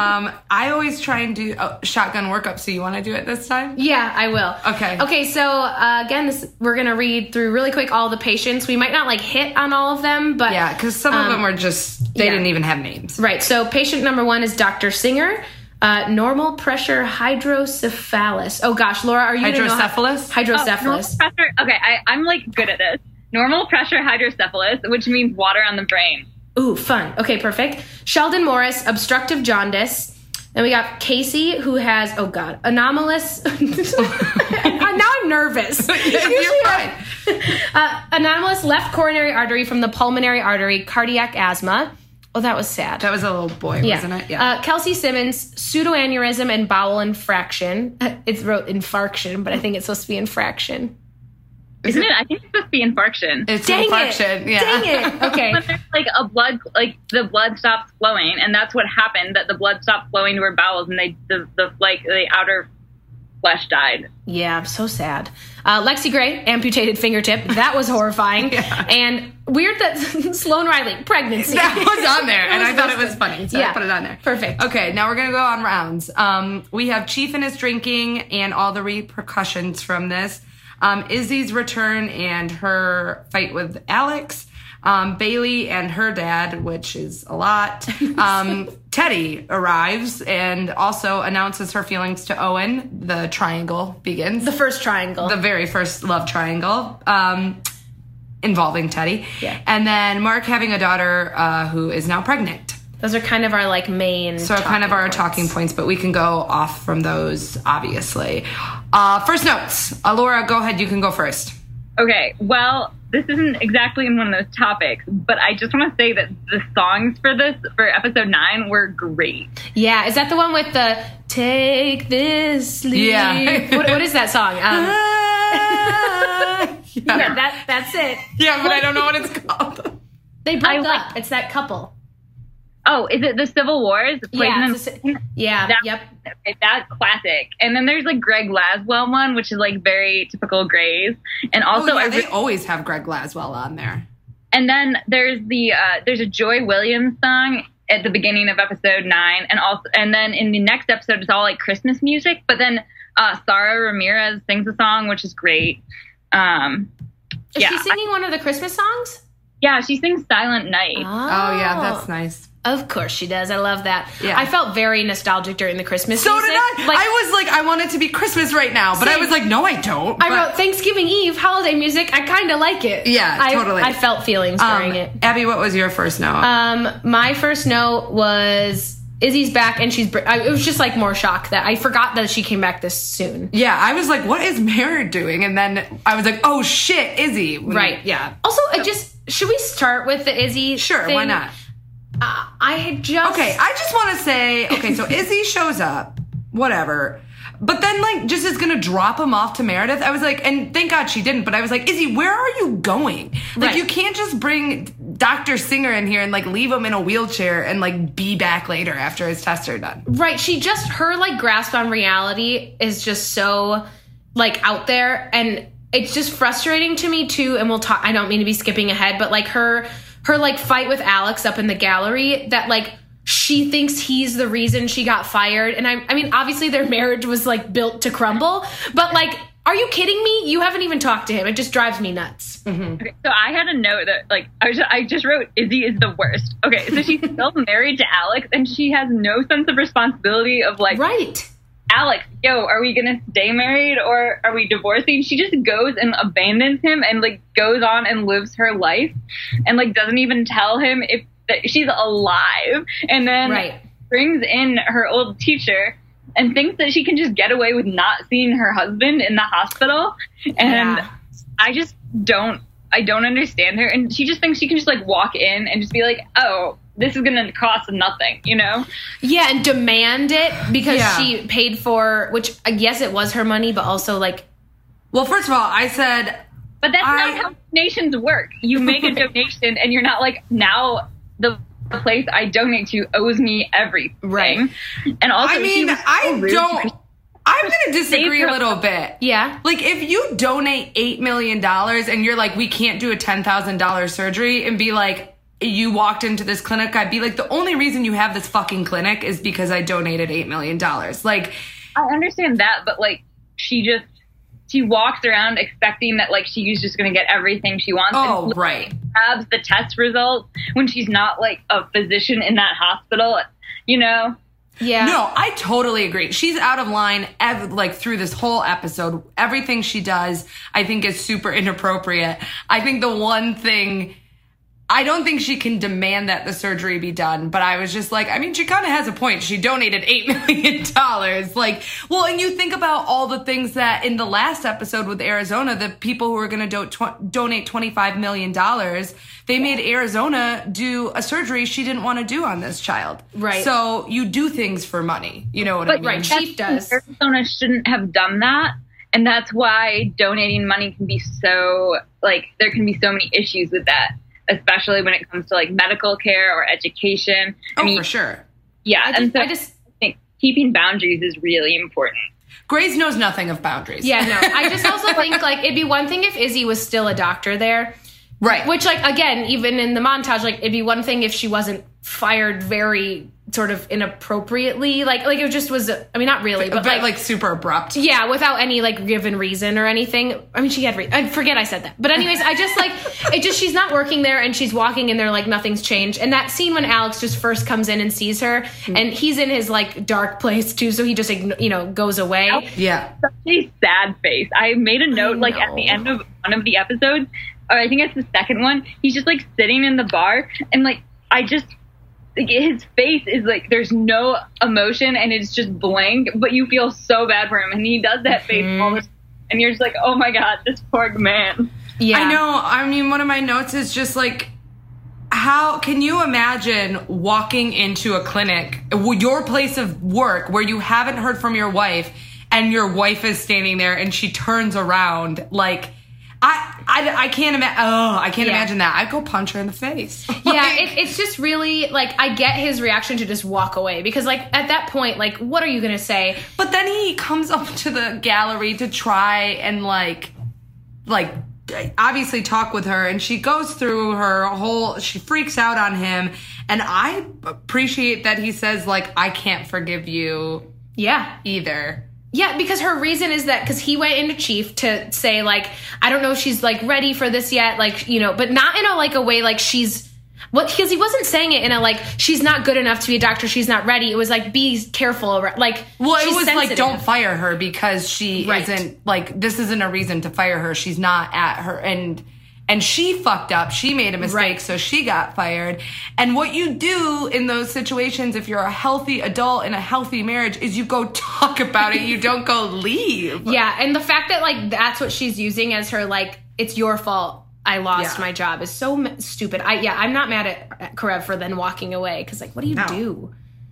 I always try and do shotgun workup. So you want to do it this time? Yeah, I will. Okay, so again, we're going to read through really quick all the patients. We might not hit on all of them, but... Yeah, because some of them were just, they didn't even have names. Right, so patient number 1 is Dr. Singer. Normal pressure hydrocephalus. Oh gosh, Laura, are you hydrocephalus? Hydrocephalus. Oh, pressure. Okay, I'm good at this. Normal pressure hydrocephalus, which means water on the brain. Ooh, fun. Okay, perfect. Sheldon Morris, obstructive jaundice. Then we got Casey, who has, anomalous. Now I'm nervous. You're fine. Anomalous left coronary artery from the pulmonary artery, cardiac asthma. Oh, that was sad. That was a little boy, wasn't it? Yeah. Kelsey Simmons, pseudoaneurysm and bowel infraction. It's wrote infarction, but I think it's supposed to be infraction. Isn't it? I think it's supposed to be infarction. It's Dang infarction. It. Yeah. Dang it. Okay. When there's the blood stops flowing, and that's what happened. That the blood stopped flowing to her bowels, and the outer flesh died. Yeah, so sad. Lexi Gray, amputated fingertip. That was horrifying. And weird that Sloan Riley, pregnancy. That was on there, and I thought it was funny, so I put it on there. Perfect. Okay, now we're going to go on rounds. We have Chief and his drinking and all the repercussions from this. Izzy's return and her fight with Alex. Bailey and her dad, which is a lot. Teddy arrives and also announces her feelings to Owen. The triangle begins. The first triangle. The very first love triangle involving Teddy. Yeah. And then Mark having a daughter who is now pregnant. Those are kind of our like main talking points, but we can go off from those, obviously. First notes. Laura, go ahead. You can go first. Okay, well, this isn't exactly in one of those topics, but I just want to say that the songs for episode 9 were great. Yeah, is that the one with the "Take This Leap"? Yeah. What is that song? Yeah, that's it. Yeah, but I don't know what it's called. They broke up. It's that couple. Oh, is it the Civil Wars? Yep. That classic. And then there's like Greg Laswell one, which is like very typical Grays. And also, they always have Greg Laswell on there. And then there's there's a Joy Williams song at the beginning of episode 9, and then in the next episode it's all like Christmas music. But then Sara Ramirez sings a song, which is great. Is she singing one of the Christmas songs? Yeah, she sings Silent Night. Oh yeah, that's nice. Of course she does. I love that. Yeah. I felt very nostalgic during the Christmas So music. did I. I was like, I want it to be Christmas right now. But I was like, no, I don't. I wrote Thanksgiving Eve holiday music. I kind of like it. Yeah, totally. I felt feelings during it. Abby, what was your first note? My first note was Izzy's back, and it was just like more shock that I forgot that she came back this soon. Yeah, I was like, what is Merritt doing? And then I was like, oh shit, Izzy. Right. Yeah. Also, should we start with the Izzy Sure, thing? why not? I just want to say, okay, so Izzy shows up, whatever, but then like just is gonna drop him off to Meredith. I was like, and thank God she didn't, but I was like, Izzy, where are you going? Like, you can't just bring Dr. Singer in here and like leave him in a wheelchair and like be back later after his tests are done. Right. Her like grasp on reality is just so like out there, and it's just frustrating to me too. And I don't mean to be skipping ahead, but like her like fight with Alex up in the gallery, that like she thinks he's the reason she got fired. And I mean, obviously their marriage was like built to crumble, but like, are you kidding me? You haven't even talked to him. It just drives me nuts. Mm-hmm. Okay, so I had a note that like, I just wrote Izzy is the worst. Okay. So she's still married to Alex, and she has no sense of responsibility of like, right. Alex, are we gonna stay married or are we divorcing? She just goes and abandons him and like goes on and lives her life and like doesn't even tell him that she's alive, and then brings in her old teacher and thinks that she can just get away with not seeing her husband in the hospital. And I don't understand her, and she just thinks she can just like walk in and just be like, oh, this is going to cost nothing, you know? Yeah, and demand it because she paid for, which I guess it was her money, but also like... Well, first of all, I said... But that's not how donations work. You make a donation and you're not like, now the place I donate to owes me everything. Right. And also, I mean, I'm going to disagree a little bit. Yeah. Like, if you donate $8 million and you're like, we can't do a $10,000 surgery, and be like... you walked into this clinic, I'd be like, the only reason you have this fucking clinic is because I donated $8 million. Like, I understand that, but like, she walks around expecting that like she's just going to get everything she wants. Oh, and right. Grabs the test results when she's not like a physician in that hospital, you know? Yeah. No, I totally agree. She's out of line like through this whole episode. Everything she does, I think, is super inappropriate. I think the one thing... I don't think she can demand that the surgery be done, but I was just like, I mean, she kind of has a point. She donated $8 million. Like, well, and you think about all the things that in the last episode with Arizona, the people who were going to donate $25 million, they made Arizona do a surgery she didn't want to do on this child. Right. So you do things for money. You know what I mean? Right. Chief does. Arizona shouldn't have done that. And that's why donating money can be so, like, there can be so many issues with that, especially when it comes to like medical care or education. I mean, for sure. Yeah. I just think keeping boundaries is really important. Grace knows nothing of boundaries. Yeah, no. I just also think, like, it'd be one thing if Izzy was still a doctor there. Right. Which, like, again, even in the montage, like, it'd be one thing if she wasn't fired very sort of inappropriately. Like it just was, I mean, not really, but like super abrupt. Yeah, without any, like, given reason or anything. I mean, she had I forget I said that. But anyways, I just, like, she's not working there, and she's walking in there like nothing's changed. And that scene when Alex just first comes in and sees her, and he's in his, like, dark place, too, so he just, goes away. Yeah. Such a sad face. I made a note, like, at the end of one of the episodes, or I think it's the second one, he's just, like, sitting in the bar, and, like, his face is like, there's no emotion and it's just blank, but you feel so bad for him, and he does that face all the time, and you're just like, oh my God, this poor man. Yeah, I know. I mean, one of my notes is just like, how can you imagine walking into a clinic, your place of work, where you haven't heard from your wife, and your wife is standing there and she turns around, like, I can't imagine. Oh, I can't imagine that. I'd go punch her in the face. Yeah, it's just really, like, I get his reaction to just walk away, because, like, at that point, like, what are you gonna say? But then he comes up to the gallery to try and like obviously talk with her, and she goes through she freaks out on him, and I appreciate that he says, like, I can't forgive you. Yeah. Either. Yeah, because her reason is that, because he went into Chief to say, like, I don't know if she's, like, ready for this yet, like, but not in a, like, a way, like, because he wasn't saying it in a, like, she's not good enough to be a doctor, she's not ready. It was, like, be careful, like, well, it was, like, don't fire her, because she isn't, like, this isn't a reason to fire her. She's not at her, and she fucked up. She made a mistake, so she got fired. And what you do in those situations, if you're a healthy adult in a healthy marriage, is you go talk about it. You don't go leave. Yeah, and the fact that, like, that's what she's using as her, like, it's your fault, I lost my job, is so stupid. I'm not mad at Karev for then walking away, because, like, what do you do?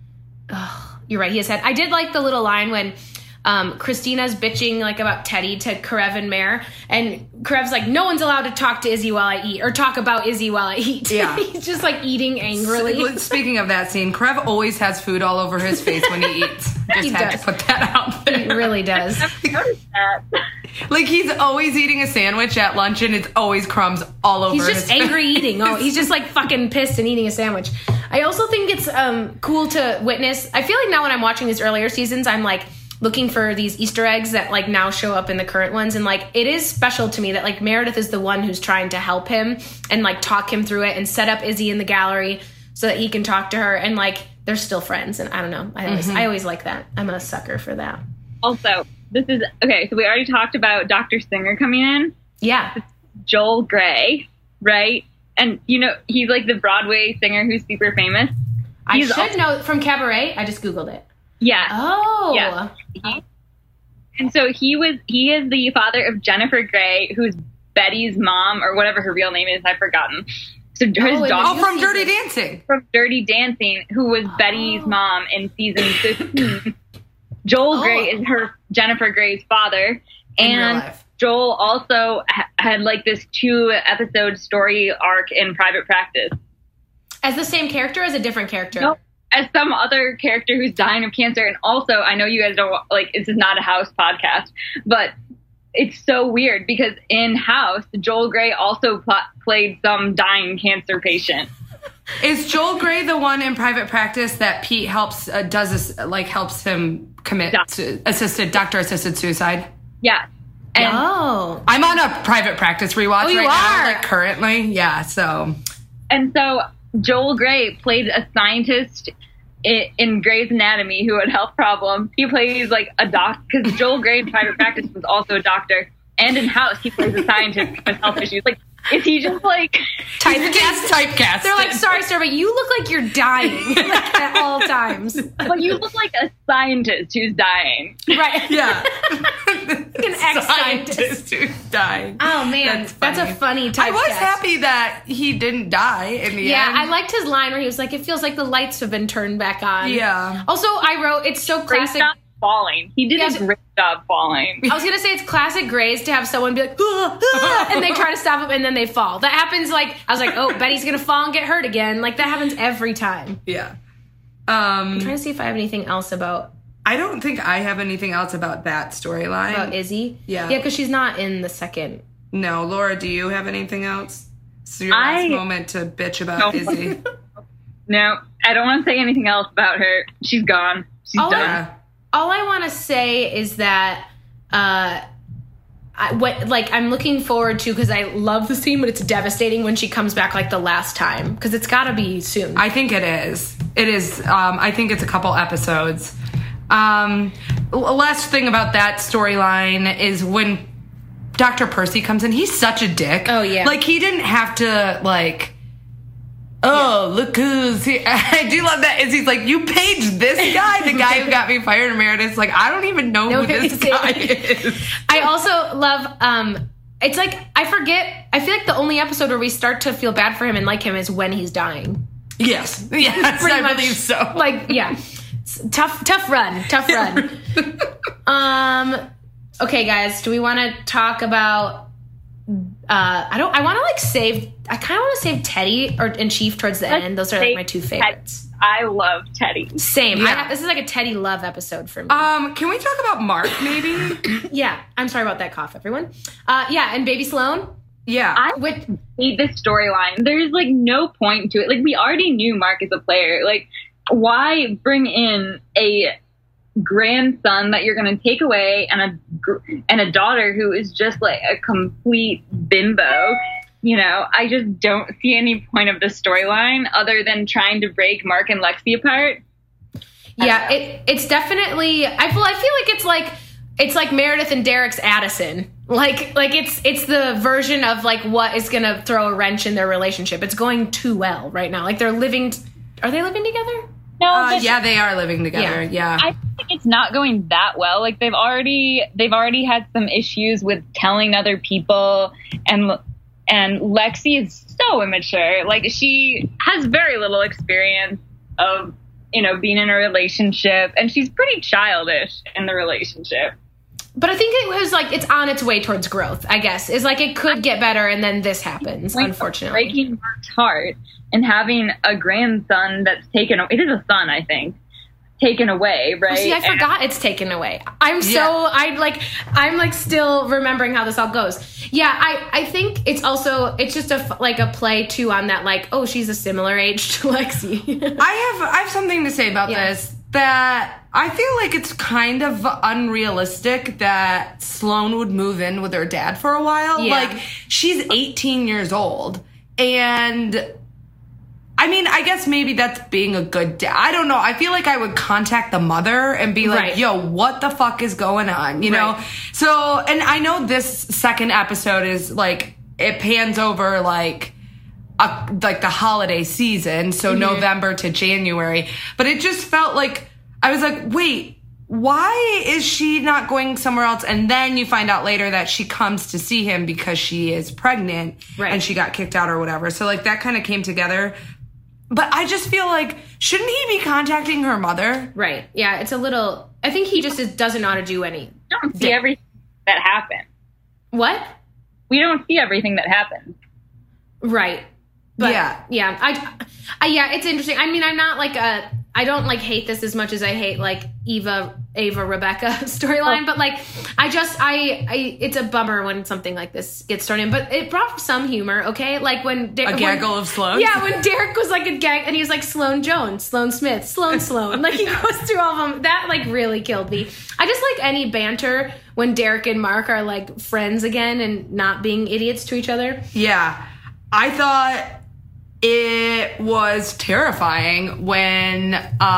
Ugh, you're right, he has had... I did like the little line when... Christina's bitching, like, about Teddy to Karev and Mare, and Karev's like, no one's allowed to talk to Izzy while I eat, or talk about Izzy while I eat. Yeah. He's just, like, eating angrily. Speaking of that scene, Karev always has food all over his face when he eats. Just had to put that out there. He really does. I've noticed that. Like, he's always eating a sandwich at lunch, and it's always crumbs all over his face. He's just angry eating. Oh, he's just, like, fucking pissed and eating a sandwich. I also think it's cool to witness. I feel like now when I'm watching these earlier seasons, I'm, like, looking for these Easter eggs that, like, now show up in the current ones. And, like, it is special to me that, like, Meredith is the one who's trying to help him and, like, talk him through it and set up Izzy in the gallery so that he can talk to her. And, like, they're still friends. And I don't know. I always like that. I'm a sucker for that. Also, this is... Okay, so we already talked about Dr. Singer coming in. Yeah. It's Joel Grey, right? And, he's, like, the Broadway singer who's super famous. I should know from Cabaret. I just Googled it. Yeah. Oh. Yeah. And so he is the father of Jennifer Grey, who's Betty's mom, or whatever her real name is, I've forgotten. So his daughter from Dirty Dancing. From Dirty Dancing, who was Betty's mom in season 15. Joel Grey is Jennifer Grey's father. And Joel also had, like, this 2-episode story arc in Private Practice. As the same character, as a different character? Nope. As some other character who's dying of cancer. And also, I know you guys don't, like, this is not a House podcast, but it's so weird because in House, Joel Grey also played some dying cancer patient. Is Joel Grey the one in Private Practice that Pete helps helps him commit to doctor-assisted suicide? Yeah. And I'm on a Private Practice rewatch right now, like, currently. Yeah, so. And so Joel Grey played a scientist in Grey's Anatomy who had health problems. He plays, like, a doctor, because Joel Grey in Private Practice was also a doctor. And in House, he plays a scientist with health issues. Like, is he just, like... Typecast. They're like, sorry, sir, but you look like you're dying, like, at all times. But you look like a scientist who's dying. Right. Yeah. Like an ex-scientist who's dying. Oh, man. That's a funny typecast. I was happy that he didn't die in the end. Yeah, I liked his line where he was like, it feels like the lights have been turned back on. Yeah. Also, I wrote, it's so classic... falling. He did a great job falling. I was going to say it's classic Greys to have someone be like, and they try to stop him and then they fall. That happens, like, I was like, oh, Betty's going to fall and get hurt again. Like, that happens every time. Yeah. I'm trying to see if I have anything else about I don't think I have anything else about that storyline. About Izzy? Yeah. Yeah, because she's not in the second. No. Laura, do you have anything else? It's your last moment to bitch about Izzy. No, I don't want to say anything else about her. She's gone. She's done. All I want to say is that I'm looking forward to, because I love the scene, but it's devastating when she comes back like the last time, because it's got to be soon. I think it is. It is. I think it's a couple episodes. Last thing about that storyline is when Dr. Percy comes in, he's such a dick. Oh, yeah. Like, he didn't have to, like, look who's here. I do love that. He's like, you paged this guy, the guy who got me fired, Meredith's like, I don't even know who this guy is. I also love, it's like, I feel like the only episode where we start to feel bad for him and like him is when he's dying. Yes, I believe so. Like, yeah. Tough run. Okay, guys, do we want to talk about I kind of want to save Teddy and Chief towards the end. Those are like my two favorites. I love Teddy. Same. Yeah. This is like a Teddy love episode for me. Can we talk about Mark maybe? Yeah. I'm sorry about that cough, everyone. Yeah, and Baby Sloan. Yeah. I would hate this storyline. There's like no point to it. Like, we already knew Mark as a player. Like, why bring in a grandson that you're going to take away and a daughter who is just like a complete bimbo? You know, I just don't see any point of the storyline other than trying to break Mark and Lexi apart. Yeah, it's definitely. I feel like it's like Meredith and Derek's Addison. Like it's the version of like what is going to throw a wrench in their relationship. It's going too well right now. Like, they're living. Are they living together? No, yeah, they are living together. Yeah. I think it's not going that well. Like, they've already had some issues with telling other people, and Lexi is so immature. Like, she has very little experience of, being in a relationship, and she's pretty childish in the relationship. But I think it was like it's on its way towards growth, I guess. It's like it could get better, and then this happens, unfortunately. Breaking Mark's heart and having a grandson that's taken away. It is a son, I think. Taken away, right? Oh, see, I forgot it's taken away. I'm still remembering how this all goes. Yeah, I think it's just a play too on that, like, oh, she's a similar age to Lexi. I have something to say about this, that I feel like it's kind of unrealistic that Sloan would move in with her dad for a while. Yeah. Like, she's 18 years old, and I mean, I guess maybe that's being a good dad. I don't know. I feel like I would contact the mother and be like, right. Yo, what the fuck is going on? You know? So, and I know this second episode is like, it pans over like the holiday season. So November to January. But it just felt like, I was like, wait, why is she not going somewhere else? And then you find out later that she comes to see him because she is pregnant and she got kicked out or whatever. So like that kind of came together. But I just feel like, shouldn't he be contacting her mother? Right. Yeah, it's a little... I think he just doesn't know how to do any... We don't see everything that happened. What? We don't see everything that happened. Right. But, yeah. Yeah. Yeah, it's interesting. I mean, I'm not like a... I don't like hate this as much as I hate like Ava, Rebecca storyline, but like it's a bummer when something like this gets thrown in, but it brought some humor. Okay. Like when a gaggle of Sloan. Yeah. When Derek was like a gag and he was like Sloan Jones, Sloan Smith, Sloan, like he goes through all of them. That like really killed me. I just like any banter when Derek and Mark are like friends again and not being idiots to each other. Yeah. I thought it was terrifying when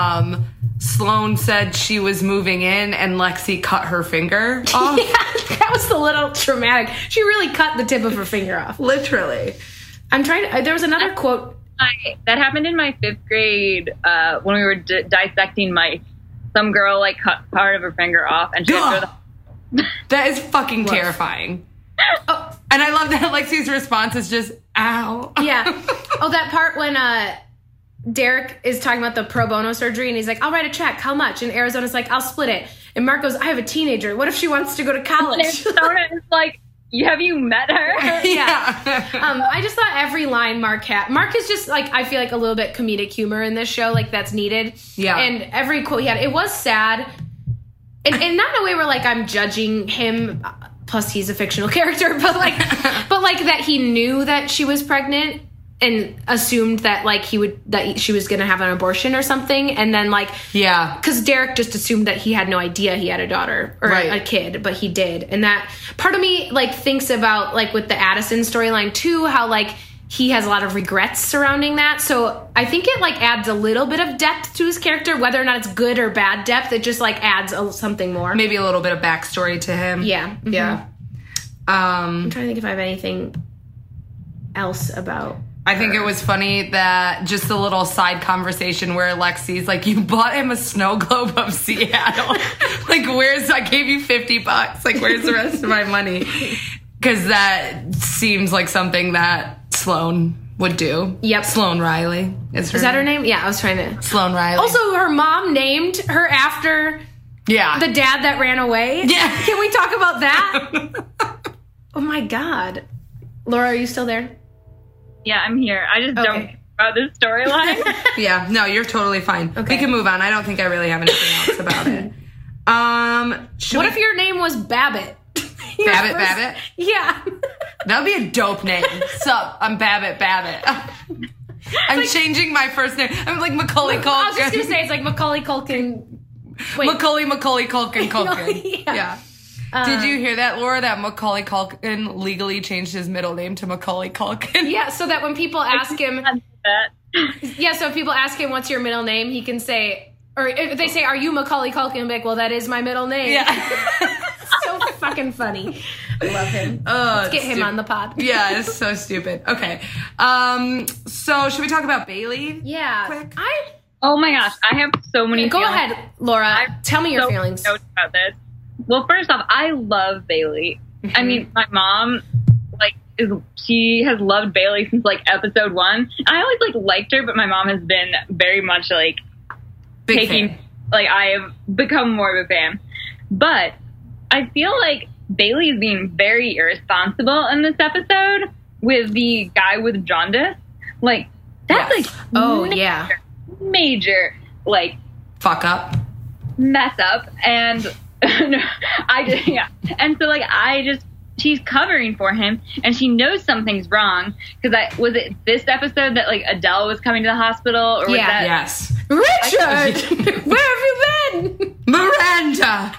Sloan said she was moving in and Lexi cut her finger off. Yeah, that was a little traumatic. She really cut the tip of her finger off. Literally. There was another quote. That happened in my 5th grade when we were dissecting mice. Some girl like cut part of her finger off and she had to go to That is fucking terrifying. Oh, and I love that Lexi's response is just, ow. Yeah. Oh, that part when Derek is talking about the pro bono surgery and he's like, I'll write a check. How much? And Arizona's like, I'll split it. And Mark goes, I have a teenager. What if she wants to go to college? Arizona is like, have you met her? Yeah. I just thought every line Mark is just like, I feel like a little bit comedic humor in this show, like that's needed. Yeah. And every quote he had, it was sad. and not in a way where like I'm judging him. Plus, he's a fictional character, but like that he knew that she was pregnant and assumed that like she was gonna have an abortion or something, and then like because Derek just assumed that he had no idea he had a daughter or a kid, but he did, and that part of me like thinks about like with the Addison storyline too, how like he has a lot of regrets surrounding that. So I think it like adds a little bit of depth to his character, whether or not it's good or bad depth. It just like adds something more. Maybe a little bit of backstory to him. Yeah. Mm-hmm. Yeah. I'm trying to think if I have anything else about I think it was funny that just a little side conversation where Lexi's like, you bought him a snow globe of Seattle. Like, I gave you $50. Like, where's the rest of my money? Because that seems like something that Sloan would do. Yep. Sloan Riley. Is that her name? Yeah, I was trying to. Sloan Riley. Also, her mom named her after the dad that ran away. Yeah. Can we talk about that? Oh my God. Laura, are you still there? Yeah, I'm here. I just don't care about this storyline. Yeah, no, you're totally fine. Okay. We can move on. I don't think I really have anything else about it. What if your name was Babbitt? Babbitt? Yeah. That would be a dope name. Sup, I'm Babbitt. I'm changing my first name. I'm like Macaulay Culkin. I was just going to say, it's like Macaulay Culkin. Wait. Macaulay Culkin. Yeah. Did you hear that, Laura, that Macaulay Culkin legally changed his middle name to Macaulay Culkin? Yeah, so that when people ask him... Yeah, so if people ask him, what's your middle name, he can say... Or if they say, are you Macaulay Culkin? I'm like, well, that is my middle name. Yeah. So fucking funny. I love him. Let's get him on the pod. Yeah, it's so stupid. Okay. So should we talk about Bailey? Yeah. Quick? Oh my gosh, I have so many Go feelings. ahead, Laura. Tell me your feelings. About this. Well, first off, I love Bailey. Mm-hmm. I mean, my mom, she has loved Bailey since episode 1. I always liked her, but my mom has been very much Big fan. I have become more of a fan. But I feel like Bailey is being very irresponsible in this episode with the guy with jaundice. That's major fuck up, mess up, and she's covering for him, and she knows something's wrong because was it this episode that Adele was coming to the hospital, or was that yes, Richard, where have you been, Miranda?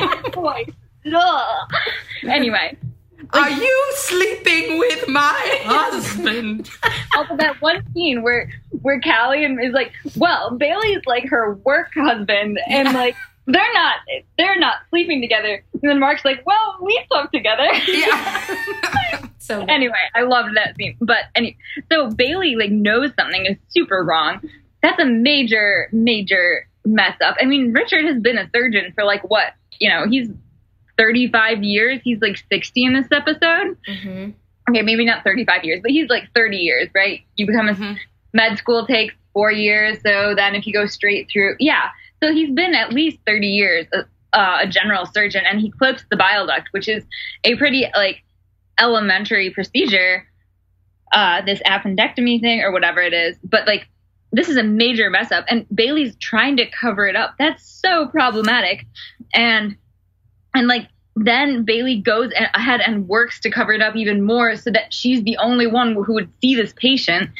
Anyway. Are you sleeping with my husband? Also, that one scene where Callie is well, Bailey's her work husband, and they're not sleeping together. And then Mark's well, we slept together. Yeah. So anyway, I loved that scene. But so Bailey knows something is super wrong. That's a major, major mess up. I mean, Richard has been a surgeon for what? He's 35 years. He's 60 in this episode. Mm-hmm. Okay, maybe not 35 years, but he's 30 years, right? You become a med school takes 4 years. So then if you go straight through, so he's been at least 30 years a general surgeon, and he clips the bile duct, which is a pretty elementary procedure, this appendectomy thing or whatever it is. But this is a major mess up, and Bailey's trying to cover it up. That's so problematic. And then Bailey goes ahead and works to cover it up even more so that she's the only one who would see this patient.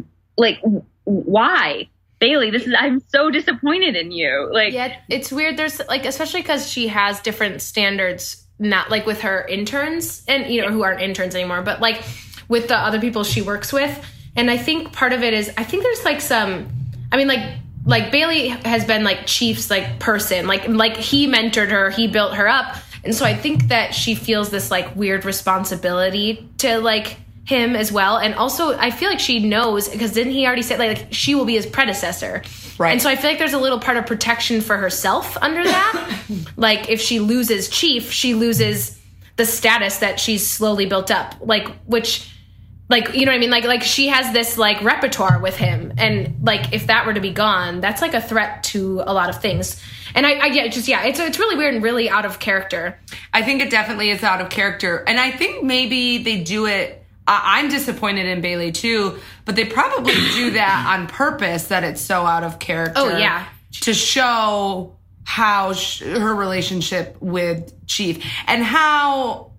Why? Bailey, I'm so disappointed in you. Yeah, it's weird. There's especially because she has different standards, not with her interns and, who aren't interns anymore, but with the other people she works with. And I think part of it is, I think there's some, Bailey has been Chief's person, he mentored her, he built her up. And so I think that she feels this weird responsibility to him as well. And also I feel she knows, because didn't he already say she will be his predecessor? Right. And so I feel there's a little part of protection for herself under that. If she loses Chief, she loses the status that she's slowly built up, which you know what I mean? She has this repertoire with him. And if that were to be gone, that's a threat to a lot of things. And it's really weird and really out of character. I think it definitely is out of character. And I think maybe they do it. I'm disappointed in Bailey too, but they probably do that on purpose, that it's so out of character. Oh, yeah. To show how her relationship with Chief and how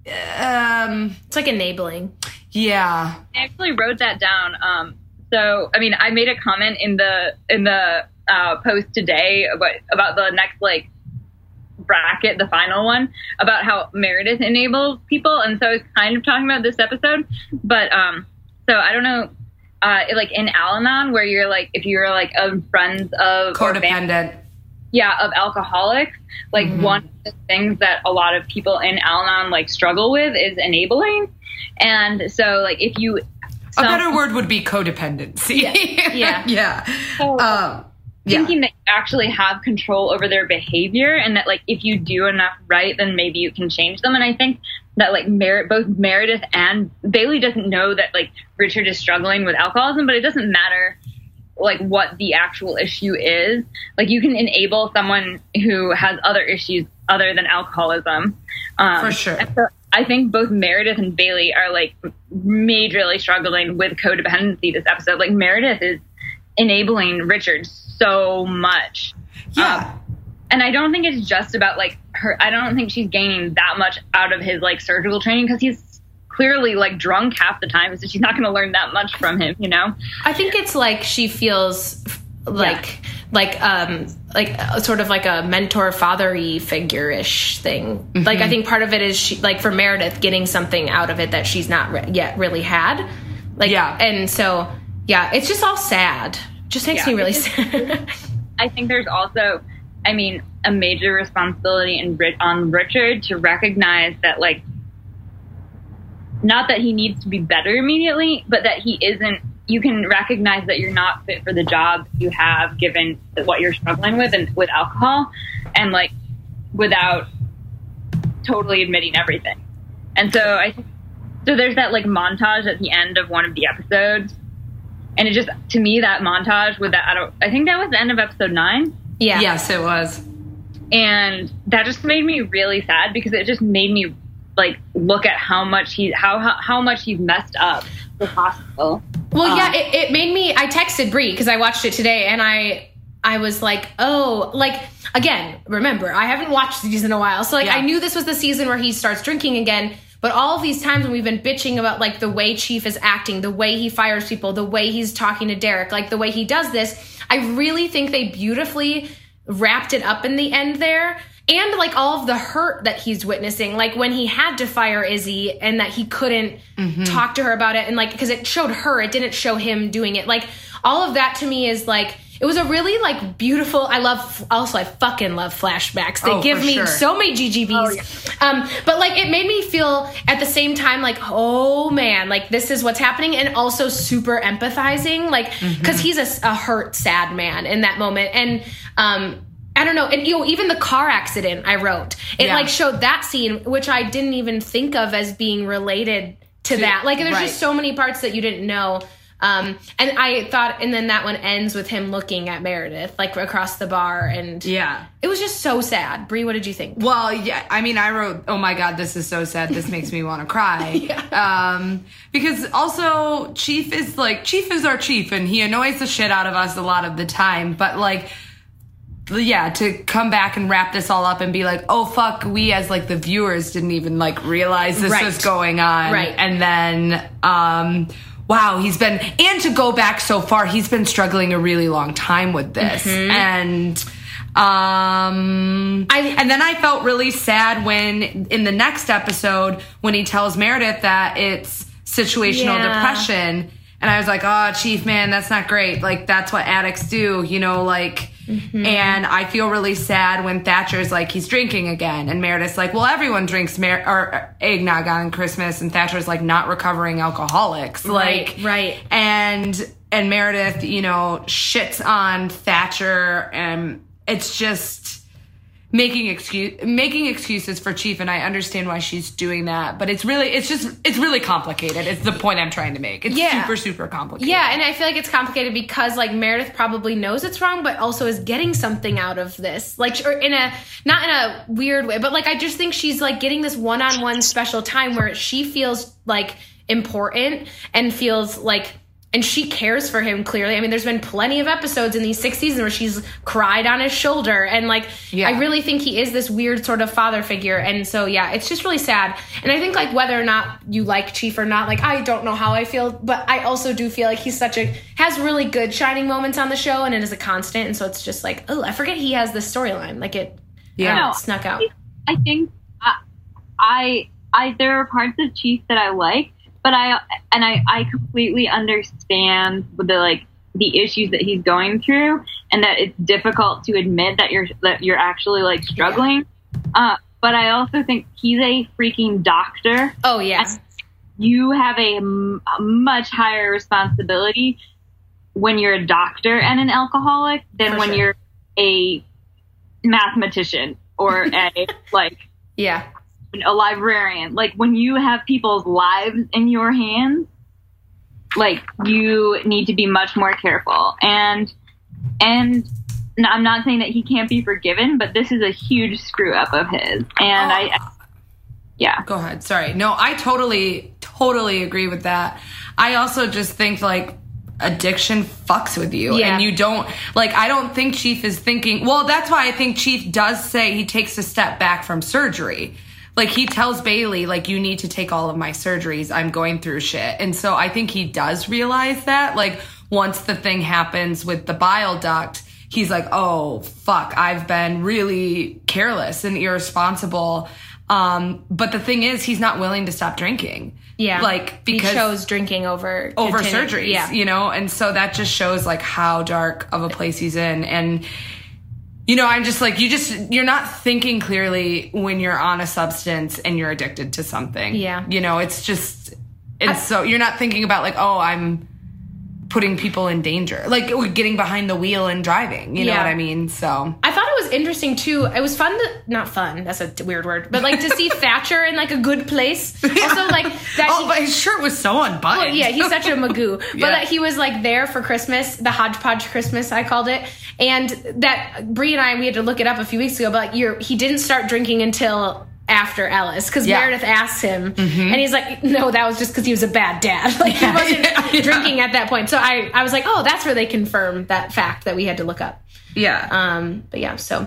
it's like enabling. Yeah. I actually wrote that down. So, I mean, I made a comment in the post today about the next like bracket, the final one, about how Meredith enables people, and so I was kind of talking about this episode. But so I don't know, like in Al-Anon, where you're like, if you're like friends of codependent, of alcoholics, like one of the things that a lot of people in Al-Anon like struggle with is enabling. And so like if you a better word would be codependency. Yeah. So, thinking that you actually have control over their behavior, and that like if you do enough right, then maybe you can change them. And I think that like both Meredith and Bailey doesn't know that like Richard is struggling with alcoholism, but it doesn't matter like what the actual issue is. Like you can enable someone who has other issues other than alcoholism. For sure. So I think both Meredith and Bailey are like majorly struggling with codependency this episode. Like Meredith is enabling Richard so much. Yeah. And I don't think it's just about like her. I don't think she's gaining that much out of his like surgical training, because he's clearly like drunk half the time. So she's not going to learn that much from him, you know? I think it's like she feels like sort of like a mentor father-y figure-ish thing. Mm-hmm. Like I think part of it is she, like for Meredith, getting something out of it that she's not yet really had. Like, and so, it's just all sad. Just makes me really sad. I think there's also, I mean, a major responsibility on Richard to recognize that, like, not that he needs to be better immediately, but that he isn't. You can recognize that you're not fit for the job you have, given what you're struggling with and with alcohol, and like without totally admitting everything. And so so there's that like montage at the end of one of the episodes. And it just, to me, that montage with that, I think that was the end of episode 9. Yeah. Yes, it was. And that just made me really sad, because it just made me like look at how much he's messed up with hospital. Well, it made me, I texted Brie because I watched it today, and I was like, oh, like, again, remember, I haven't watched these in a while. So like, I knew this was the season where he starts drinking again. But all of these times when we've been bitching about like the way Chief is acting, the way he fires people, the way he's talking to Derek, like the way he does this, I really think they beautifully wrapped it up in the end there. And like all of the hurt that he's witnessing, like when he had to fire Izzy and that he couldn't talk to her about it. And like, because it showed her, it didn't show him doing it. Like all of that to me is like, it was a really like beautiful, I fucking love flashbacks. They give me so many GGBs. Oh, yeah. But like it made me feel at the same time like, oh man, like this is what's happening, and also super empathizing, like because he's a hurt, sad man in that moment. And I don't know, and you know, even the car accident I wrote, it like showed that scene, which I didn't even think of as being related to that. Like there's just so many parts that you didn't know. And I thought, and then that one ends with him looking at Meredith, like across the bar. And it was just so sad. Brie, what did you think? Well, yeah, I mean, I wrote, oh my God, this is so sad. This makes me want to cry. Because also Chief is our chief, and he annoys the shit out of us a lot of the time. But like, to come back and wrap this all up and be like, oh fuck, we as like the viewers didn't even like realize this was going on. Right. And then, wow, and to go back so far, he's been struggling a really long time with this. And then I felt really sad when in the next episode, when he tells Meredith that it's situational depression. And I was like, oh, Chief, man, that's not great. Like, that's what addicts do, you know, like, and I feel really sad when Thatcher's like, he's drinking again. And Meredith's like, well, everyone drinks eggnog on Christmas. And Thatcher's like, not recovering alcoholics. Like, And Meredith, you know, shits on Thatcher. And it's just making excuses for Chief, and I understand why she's doing that, but it's really complicated. It's the point I'm trying to make. It's super, super complicated. Yeah, and I feel like it's complicated because like Meredith probably knows it's wrong, but also is getting something out of this. Like, or not in a weird way, but like I just think she's like getting this one-on-one special time where she feels like important and feels like And she cares for him, clearly. I mean, there's been plenty of episodes in these 6 seasons where she's cried on his shoulder. And, like, I really think he is this weird sort of father figure. And so, yeah, it's just really sad. And I think, like, whether or not you like Chief or not, like, I don't know how I feel. But I also do feel like he's has really good shining moments on the show. And it is a constant. And so it's just like, oh, I forget he has this storyline. Like, it snuck out. I think there are parts of Chief that I like. But I completely understand the issues that he's going through, and that it's difficult to admit that you're actually like struggling. But I also think he's a freaking doctor. Oh yeah, you have a much higher responsibility when you're a doctor and an alcoholic than when you're a mathematician or a librarian. Like, when you have people's lives in your hands, like, you need to be much more careful. And I'm not saying that he can't be forgiven, but this is a huge screw up of his. And Go ahead. Sorry. No, I totally agree with that. I also just think, like, addiction fucks with you, and you don't, like, I don't think Chief is thinking, well, that's why I think Chief does say he takes a step back from surgery. Like, he tells Bailey, like, you need to take all of my surgeries. I'm going through shit. And so I think he does realize that. Like, once the thing happens with the bile duct, he's like, oh, fuck, I've been really careless and irresponsible. But the thing is, he's not willing to stop drinking. Yeah. Like, because he chose drinking over surgeries, you know? And so that just shows, like, how dark of a place he's in. And, you know, I'm just like, you're not thinking clearly when you're on a substance and you're addicted to something. Yeah. You know, it's just, so you're not thinking about, like, oh, I'm putting people in danger. Like, getting behind the wheel and driving. You know what I mean? So I thought it was interesting, too. It was fun not fun. That's a weird word. But, like, to see Thatcher in, like, a good place. Also, like, that but his shirt was so unbuttoned. Well, yeah, he's such a magoo. But that he was, like, there for Christmas, the hodgepodge Christmas, I called it. And that Brie and I, we had to look it up a few weeks ago, but, like, he didn't start drinking until after Ellis, because Meredith asked him, and he's like, no, that was just because he was a bad dad. Like, he wasn't drinking at that point. So I was like, oh, that's where they confirmed that fact that we had to look up. Yeah. But yeah, so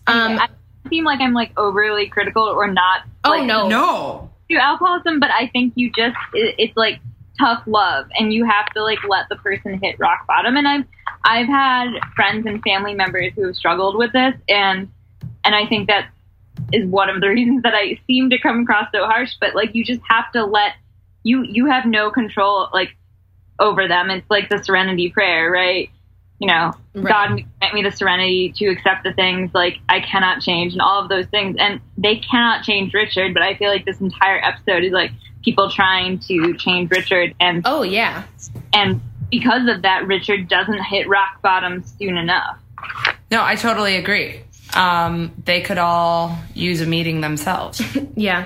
I seem like I'm, like, overly critical or not. Oh, no. To alcoholism, but I think it's like tough love, and you have to, like, let the person hit rock bottom. And I've had friends and family members who have struggled with this, and I think that is one of the reasons that I seem to come across so harsh. But, like, you just have to you have no control, like, over them. It's like the serenity prayer, right? You know, God grant me the serenity to accept the things, like, I cannot change, and all of those things. And they cannot change Richard, but I feel like this entire episode is, like, people trying to change Richard. And oh, yeah. And because of that, Richard doesn't hit rock bottom soon enough. No, I totally agree. They could all use a meeting themselves. Yeah.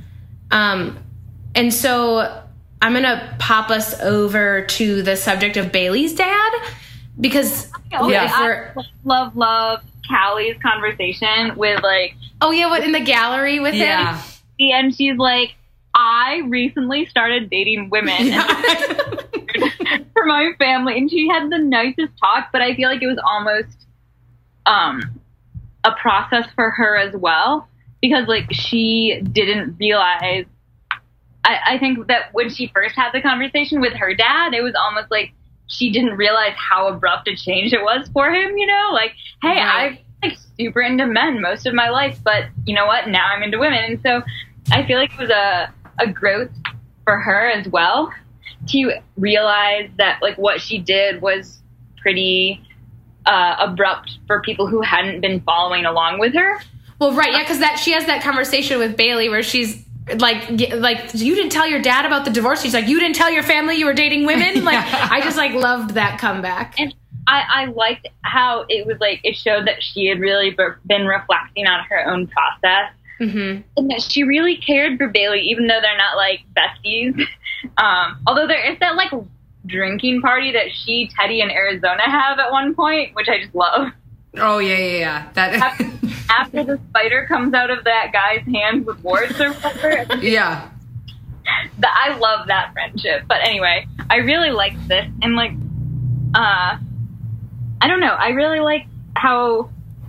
And so I'm going to pop us over to the subject of Bailey's dad, because I love Callie's conversation with, like, what, in the gallery with him? And she's like, I recently started dating women for my family, and she had the nicest talk, but I feel like it was almost a process for her as well, because, like, she didn't realize. I think that when she first had the conversation with her dad, it was almost like she didn't realize how abrupt a change it was for him, you know? Like, hey, I've, like, super into men most of my life, but you know what? Now I'm into women. And so I feel like it was a growth for her as well to realize that, like, what she did was pretty abrupt for people who hadn't been following along with her. Well, right, yeah, because she has that conversation with Bailey where she's like, you didn't tell your dad about the divorce. She's like, you didn't tell your family you were dating women. Like, I just, like, loved that comeback. And I liked how it was, like, it showed that she had really been reflecting on her own process. Mm-hmm. And that she really cared for Bailey, even though they're not, like, besties. Although there is that, like, drinking party that Teddy, and Arizona have at one point, which I just love. Oh, yeah. That after the spider comes out of that guy's hand with warts or whatever. Yeah. I love that friendship. But anyway, I really liked this. And, like, I don't know. I really like how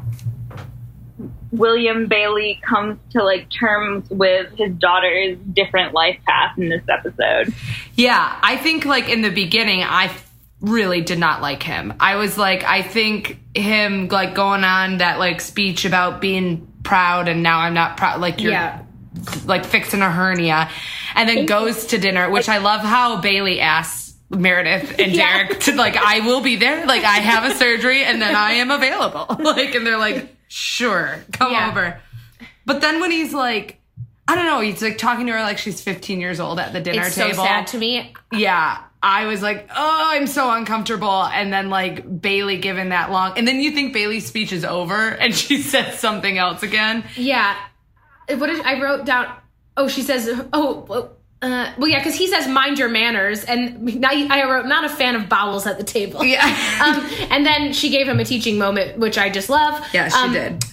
William Bailey comes to, like, terms with his daughter's different life path in this episode. Yeah, I think, like, in the beginning, I really did not like him. I was like, I think him, like, going on that, like, speech about being proud and now I'm not proud, like, you're like fixing a hernia, and then goes to dinner, which I love how Bailey asks Meredith and Derek to, like, I will be there, like, I have a surgery and then I am available, like, and they're like, sure, come over. But then when he's like, I don't know, he's like talking to her like she's 15 years old at the dinner table. It's so sad to me. Yeah. I was like, oh, I'm so uncomfortable. And then, like, Bailey giving that long. And then you think Bailey's speech is over and she says something else again. Yeah. What did I wrote down? Oh, she says, well, yeah, because he says, mind your manners. And now I wrote, not a fan of bowels at the table. Yeah. And then she gave him a teaching moment, which I just love. Yeah, she did.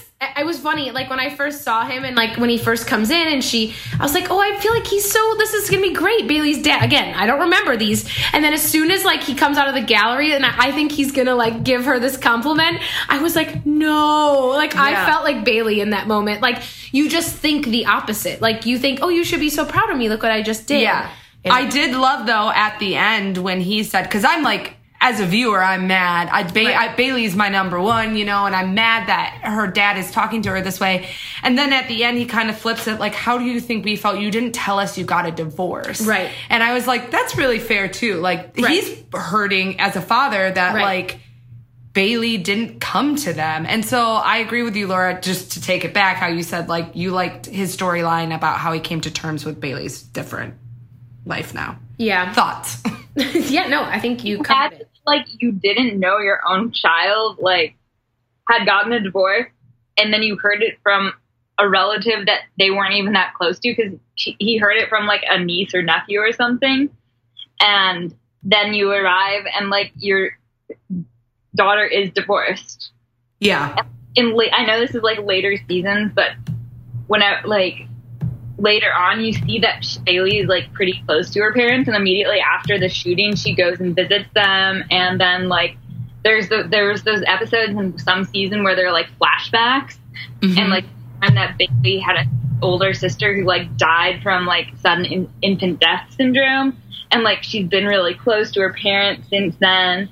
I was funny, like, when I first saw him and, like, when he first comes in and I was like, oh, I feel like this is going to be great. Bailey's dad. Again, I don't remember these. And then as soon as, like, he comes out of the gallery and I think he's going to, like, give her this compliment, I was like, no. Like, I felt like Bailey in that moment. Like, you just think the opposite. Like, you think, oh, you should be so proud of me. Look what I just did. Yeah. I did love, though, at the end when he said, because I'm like, as a viewer, I'm mad. Bailey's my number one, you know, and I'm mad that her dad is talking to her this way. And then at the end, he kind of flips it, like, how do you think we felt? You didn't tell us you got a divorce. Right. And I was like, that's really fair, too. Like, he's hurting as a father that, like, Bailey didn't come to them. And so I agree with you, Laura, just to take it back, how you said, like, you liked his storyline about how he came to terms with Bailey's different life now. Yeah. Thoughts? Yeah, no, I think you covered it. Like, you didn't know your own child, like, had gotten a divorce, and then you heard it from a relative that they weren't even that close to, because he heard it from, like, a niece or nephew or something, and then you arrive and, like, your daughter is divorced. Yeah. I know this is, like, later seasons, but when later on, you see that Bailey is, like, pretty close to her parents, and immediately after the shooting, she goes and visits them, and then, like, there's those episodes in some season where they're, like, flashbacks, and, like, and that Bailey had an older sister who, like, died from, like, sudden infant death syndrome, and, like, she's been really close to her parents since then,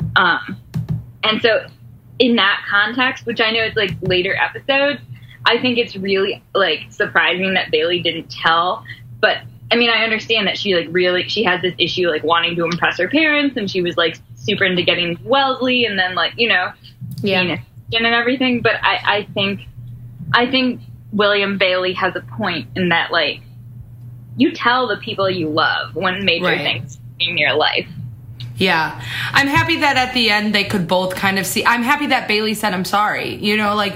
and so in that context, which I know is, like, later episodes, I think it's really, like, surprising that Bailey didn't tell, but I mean, I understand that she, like, she has this issue, like, wanting to impress her parents, and she was, like, super into getting Wellesley, and then, like, you know, being a Christian and everything, but I think William Bailey has a point in that, like, you tell the people you love when major things in your life. Yeah. I'm happy that at the end they could both kind of see, I'm happy that Bailey said, I'm sorry, you know, like,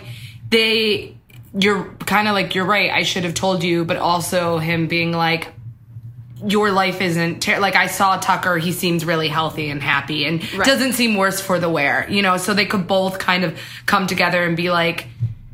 you're kind of like, you're right, I should have told you, but also him being like, your life isn't, like, I saw Tucker, he seems really healthy and happy and doesn't seem worse for the wear, you know, so they could both kind of come together and be like,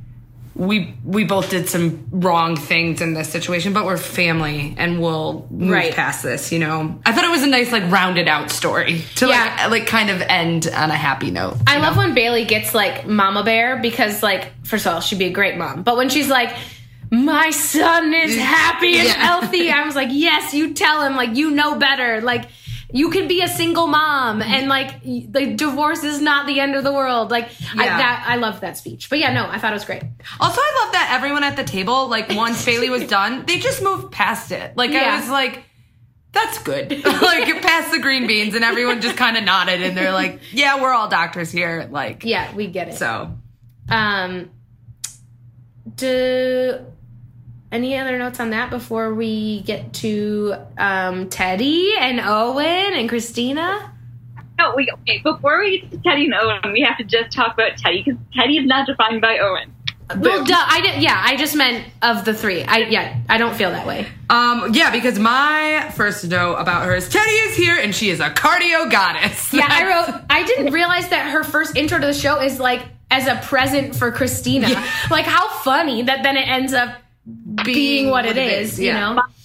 we both did some wrong things in this situation, but we're family and we'll move past this, you know. I thought it was a nice, like, rounded out story to like kind of end on a happy note. I love when Bailey gets, like, mama bear, because, like, first of all, she'd be a great mom, but when she's like, my son is happy and healthy, I was like, yes, you tell him, like, you know better, like, you can be a single mom, and, like, the divorce is not the end of the world. Like, I loved that speech. But yeah, no, I thought it was great. Also, I love that everyone at the table, like, once Bailey was done, they just moved past it. Like, I was like, that's good. Like, past the green beans, and everyone just kind of nodded, and they're like, yeah, we're all doctors here. Like, yeah, we get it. So, any other notes on that before we get to Teddy and Owen and Christina? No, before we get to Teddy and Owen, we have to just talk about Teddy, because Teddy is not defined by Owen. Well, I just meant of the three. I don't feel that way. Because my first note about her is Teddy is here and she is a cardio goddess. Yeah, I didn't realize that her first intro to the show is, like, as a present for Christina. Yeah. Like, how funny that then it ends up being what it is, you know?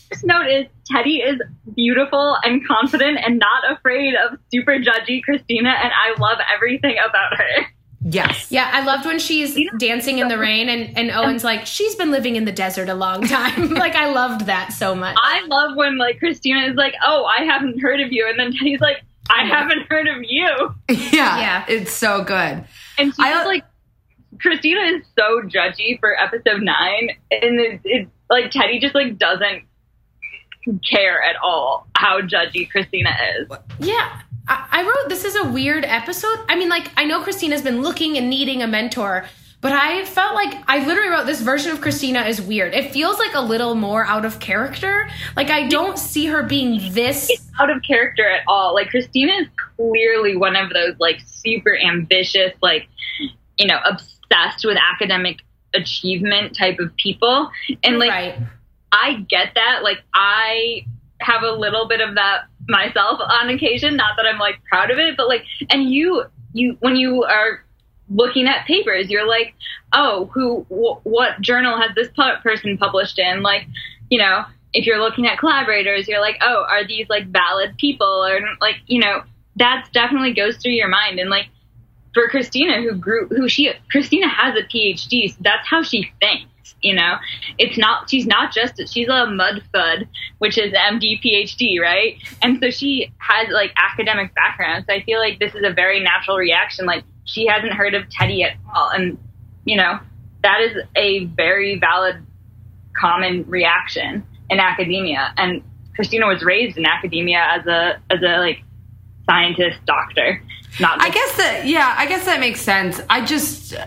first note is Teddy is beautiful and confident and not afraid of super judgy Christina, and I love everything about her. Yes. Yeah, I loved when she's dancing in the rain and Owen's like, she's been living in the desert a long time. Like, I loved that so much. I love when, like, Christina is like, oh, I haven't heard of you. And then Teddy's like, I haven't heard of you. Yeah. It's so good. And she's like, Christina is so judgy for episode 9. And it's like, Teddy just, like, doesn't care at all how judgy Christina is. Yeah. I wrote, this is a weird episode. I mean, like, I know Christina's been looking and needing a mentor, but I felt like I literally wrote this version of Christina is weird. It feels like a little more out of character. Like, I don't see her being this. It's out of character at all. Like, Christina is clearly one of those, like, super ambitious, like, you know, obsessed with academic achievement type of people. And, like, Right. I get that. Like, I have a little bit of that myself on occasion, not that I'm like proud of it, but like, and you when you are looking at papers, you're like, oh, what journal has this person published in? Like, you know, if you're looking at collaborators, you're like, oh, are these like valid people? Or like, you know, that definitely goes through your mind. And like for Christina, Christina has a PhD, so that's how she thinks. You know, she's a mud fud, which is MD PhD, right? And so she has like academic background. So I feel like this is a very natural reaction. Like she hasn't heard of Teddy at all. And, you know, that is a very valid, common reaction in academia. And Christina was raised in academia as a like scientist, doctor. Not I guess that makes sense. I just,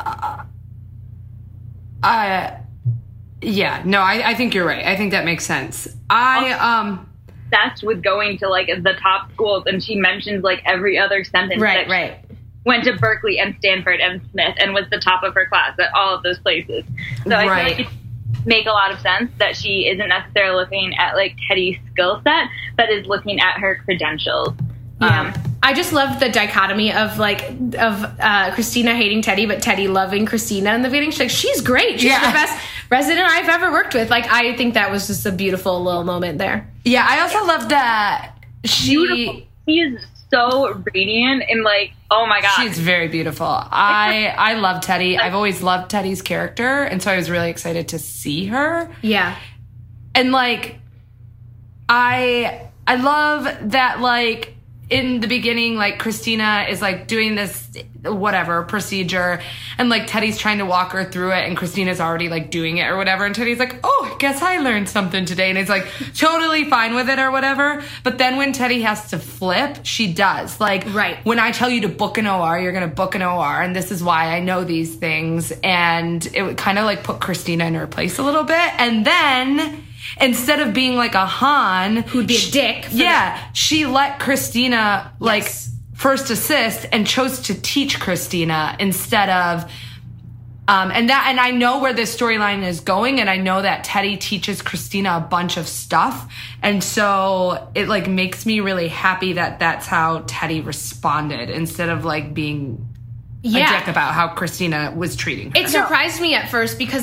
I think you're right. I think that makes sense. That's with going to like the top schools, and she mentions like every other sentence. Right. Went to Berkeley and Stanford and Smith and was the top of her class at all of those places. So I feel like it make a lot of sense that she isn't necessarily looking at like Teddy's skill set, but is looking at her credentials. Yeah. I just love the dichotomy of Christina hating Teddy, but Teddy loving Christina in the beginning. She's like, she's great. She's the best resident I've ever worked with. Like, I think that was just a beautiful little moment there. Yeah, I also love that she is so radiant and like, oh my God. She's very beautiful. I love Teddy. I've always loved Teddy's character, and so I was really excited to see her. Yeah. And like, I love that, like, in the beginning, like, Christina is, like, doing this, whatever, procedure, and, like, Teddy's trying to walk her through it, and Christina's already, like, doing it or whatever, and Teddy's like, oh, I guess I learned something today, and he's, like, totally fine with it or whatever, but then when Teddy has to flip, she does. Like, right. When I tell you to book an OR, you're going to book an OR, and this is why I know these things, and it would kind of, like, put Christina in her place a little bit, and then instead of being like a Han who'd be a dick, she let Christina like first assist and chose to teach Christina instead of and I know where this storyline is going, and I know that Teddy teaches Christina a bunch of stuff, and so it like makes me really happy that that's how Teddy responded instead of like being a dick about how Christina was treating her. It surprised me at first because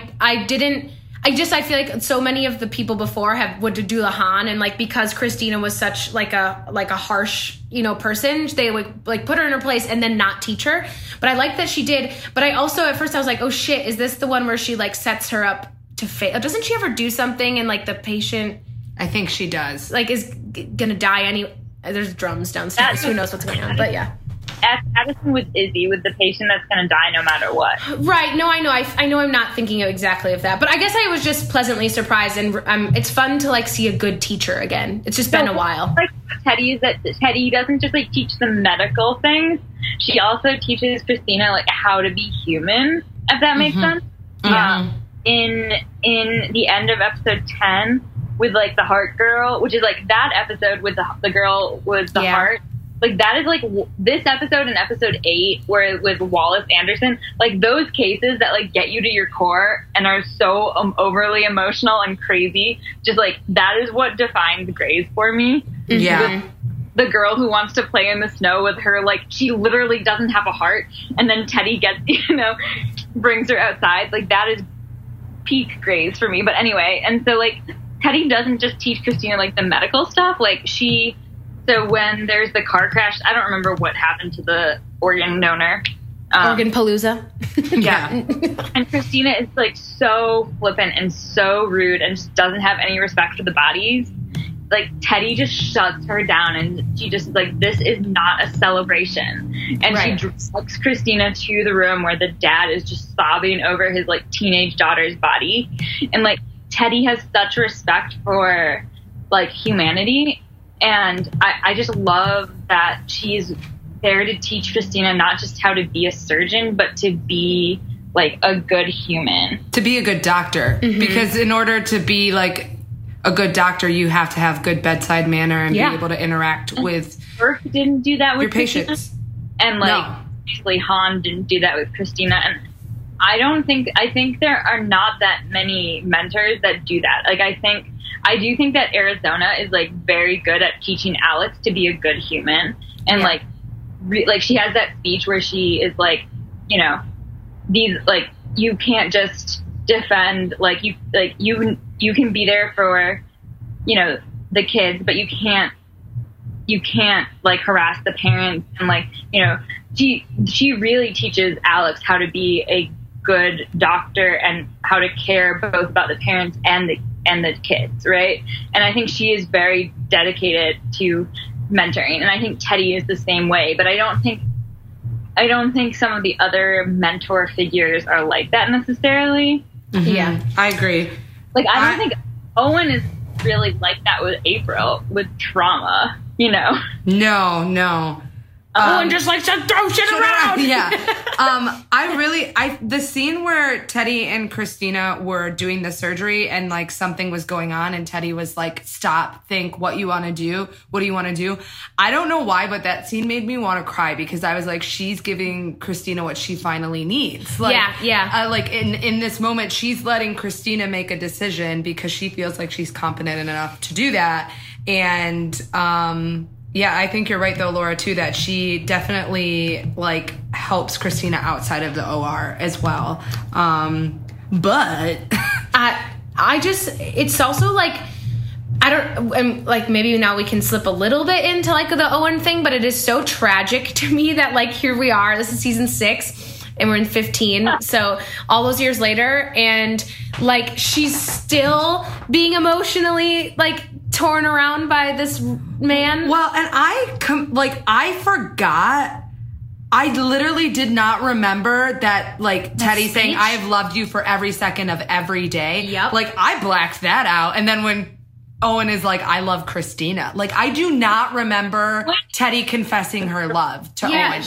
I feel like so many of the people before would do the Han, and like because Christina was such like a harsh, person, they would like put her in her place and then not teach her. But I like that she did. But I also at first I was like, oh shit, is this the one where she like sets her up to fail? Doesn't she ever do something and like the patient? I think she does. Like is gonna die There's drums downstairs. Who knows what's going on? But yeah. Addison with Izzy, with the patient that's going to die no matter what. Right. No, I know. I know I'm not thinking exactly of that. But I guess I was just pleasantly surprised. And it's fun to, like, see a good teacher again. It's just been a while. Like Teddy doesn't just, like, teach them medical things. She also teaches Christina, like, how to be human, if that makes sense. Yeah. In the end of episode 10, with, like, the heart girl, which is, like, that episode with the girl with the heart. Like, that is, like, this episode and episode 8, where with Wallace Anderson, like, those cases that, like, get you to your core and are so overly emotional and crazy, just, like, that is what defines Grey's for me. Yeah. The girl who wants to play in the snow with her, like, she literally doesn't have a heart, and then Teddy gets, brings her outside. Like, that is peak Grey's for me. But anyway, and so, like, Teddy doesn't just teach Christina like the medical stuff. Like so when there's the car crash, I don't remember what happened to the organ donor. Organ Palooza. Yeah. And Christina is like so flippant and so rude and just doesn't have any respect for the bodies. Like Teddy just shuts her down and she just like, this is not a celebration. And she drags Christina to the room where the dad is just sobbing over his like teenage daughter's body. And like Teddy has such respect for like humanity. And I just love that she's there to teach Christina not just how to be a surgeon, but to be like a good human. To be a good doctor. Mm-hmm. Because in order to be like a good doctor, you have to have good bedside manner and be able to interact with Burke didn't do that with your patients. And like obviously Han didn't do that with Christina. And I think there are not that many mentors that do that. Like I do think that Arizona is like very good at teaching Alex to be a good human. And like she has that speech where she is like, you know, these like you can't just defend you can be there for, you know, the kids, but you can't like harass the parents. And like, you know, she really teaches Alex how to be a good doctor and how to care both about the parents and the kids, right? And I think she is very dedicated to mentoring, and I think Teddy is the same way. But I don't think some of the other mentor figures are like that necessarily. Mm-hmm. Yeah, I agree. Like I don't think Owen is really like that with April with trauma, you know? No. Owen just likes to throw shit around. Yeah. The scene where Teddy and Christina were doing the surgery and like something was going on and Teddy was like, stop, think, what you want to do? What do you want to do? I don't know why, but that scene made me want to cry because I was like, she's giving Christina what she finally needs. Like, like in this moment, she's letting Christina make a decision because she feels like she's competent enough to do that. And, yeah, I think you're right though, Laura, too, that she definitely like helps Christina outside of the OR as well. But it's also like, like maybe now we can slip a little bit into like the Owen thing, but it is so tragic to me that like here we are, this is season 6 and we're in 15. So all those years later and like she's still being emotionally like torn around by this man. Well, and I forgot. I literally did not remember that, like, Teddy saying, I have loved you for every second of every day. Yep. Like, I blacked that out. And then when Owen is like, I love Christina. Like, I do not remember Teddy confessing her love to Owen.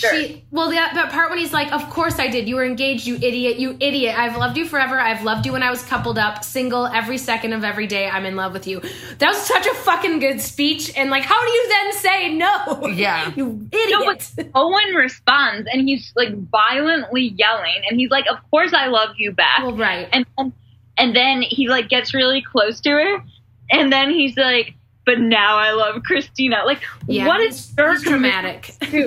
That part when he's like, of course I did. You were engaged, you idiot. I've loved you forever. I've loved you when I was coupled up, single, every second of every day. I'm in love with you. That was such a fucking good speech. And like, how do you then say no? Yeah. You idiot. No, but Owen responds and he's like violently yelling and he's like, of course I love you back. Well, right. And then he like gets really close to her and then he's like, but now I love Christina. Like, what is your dramatic? To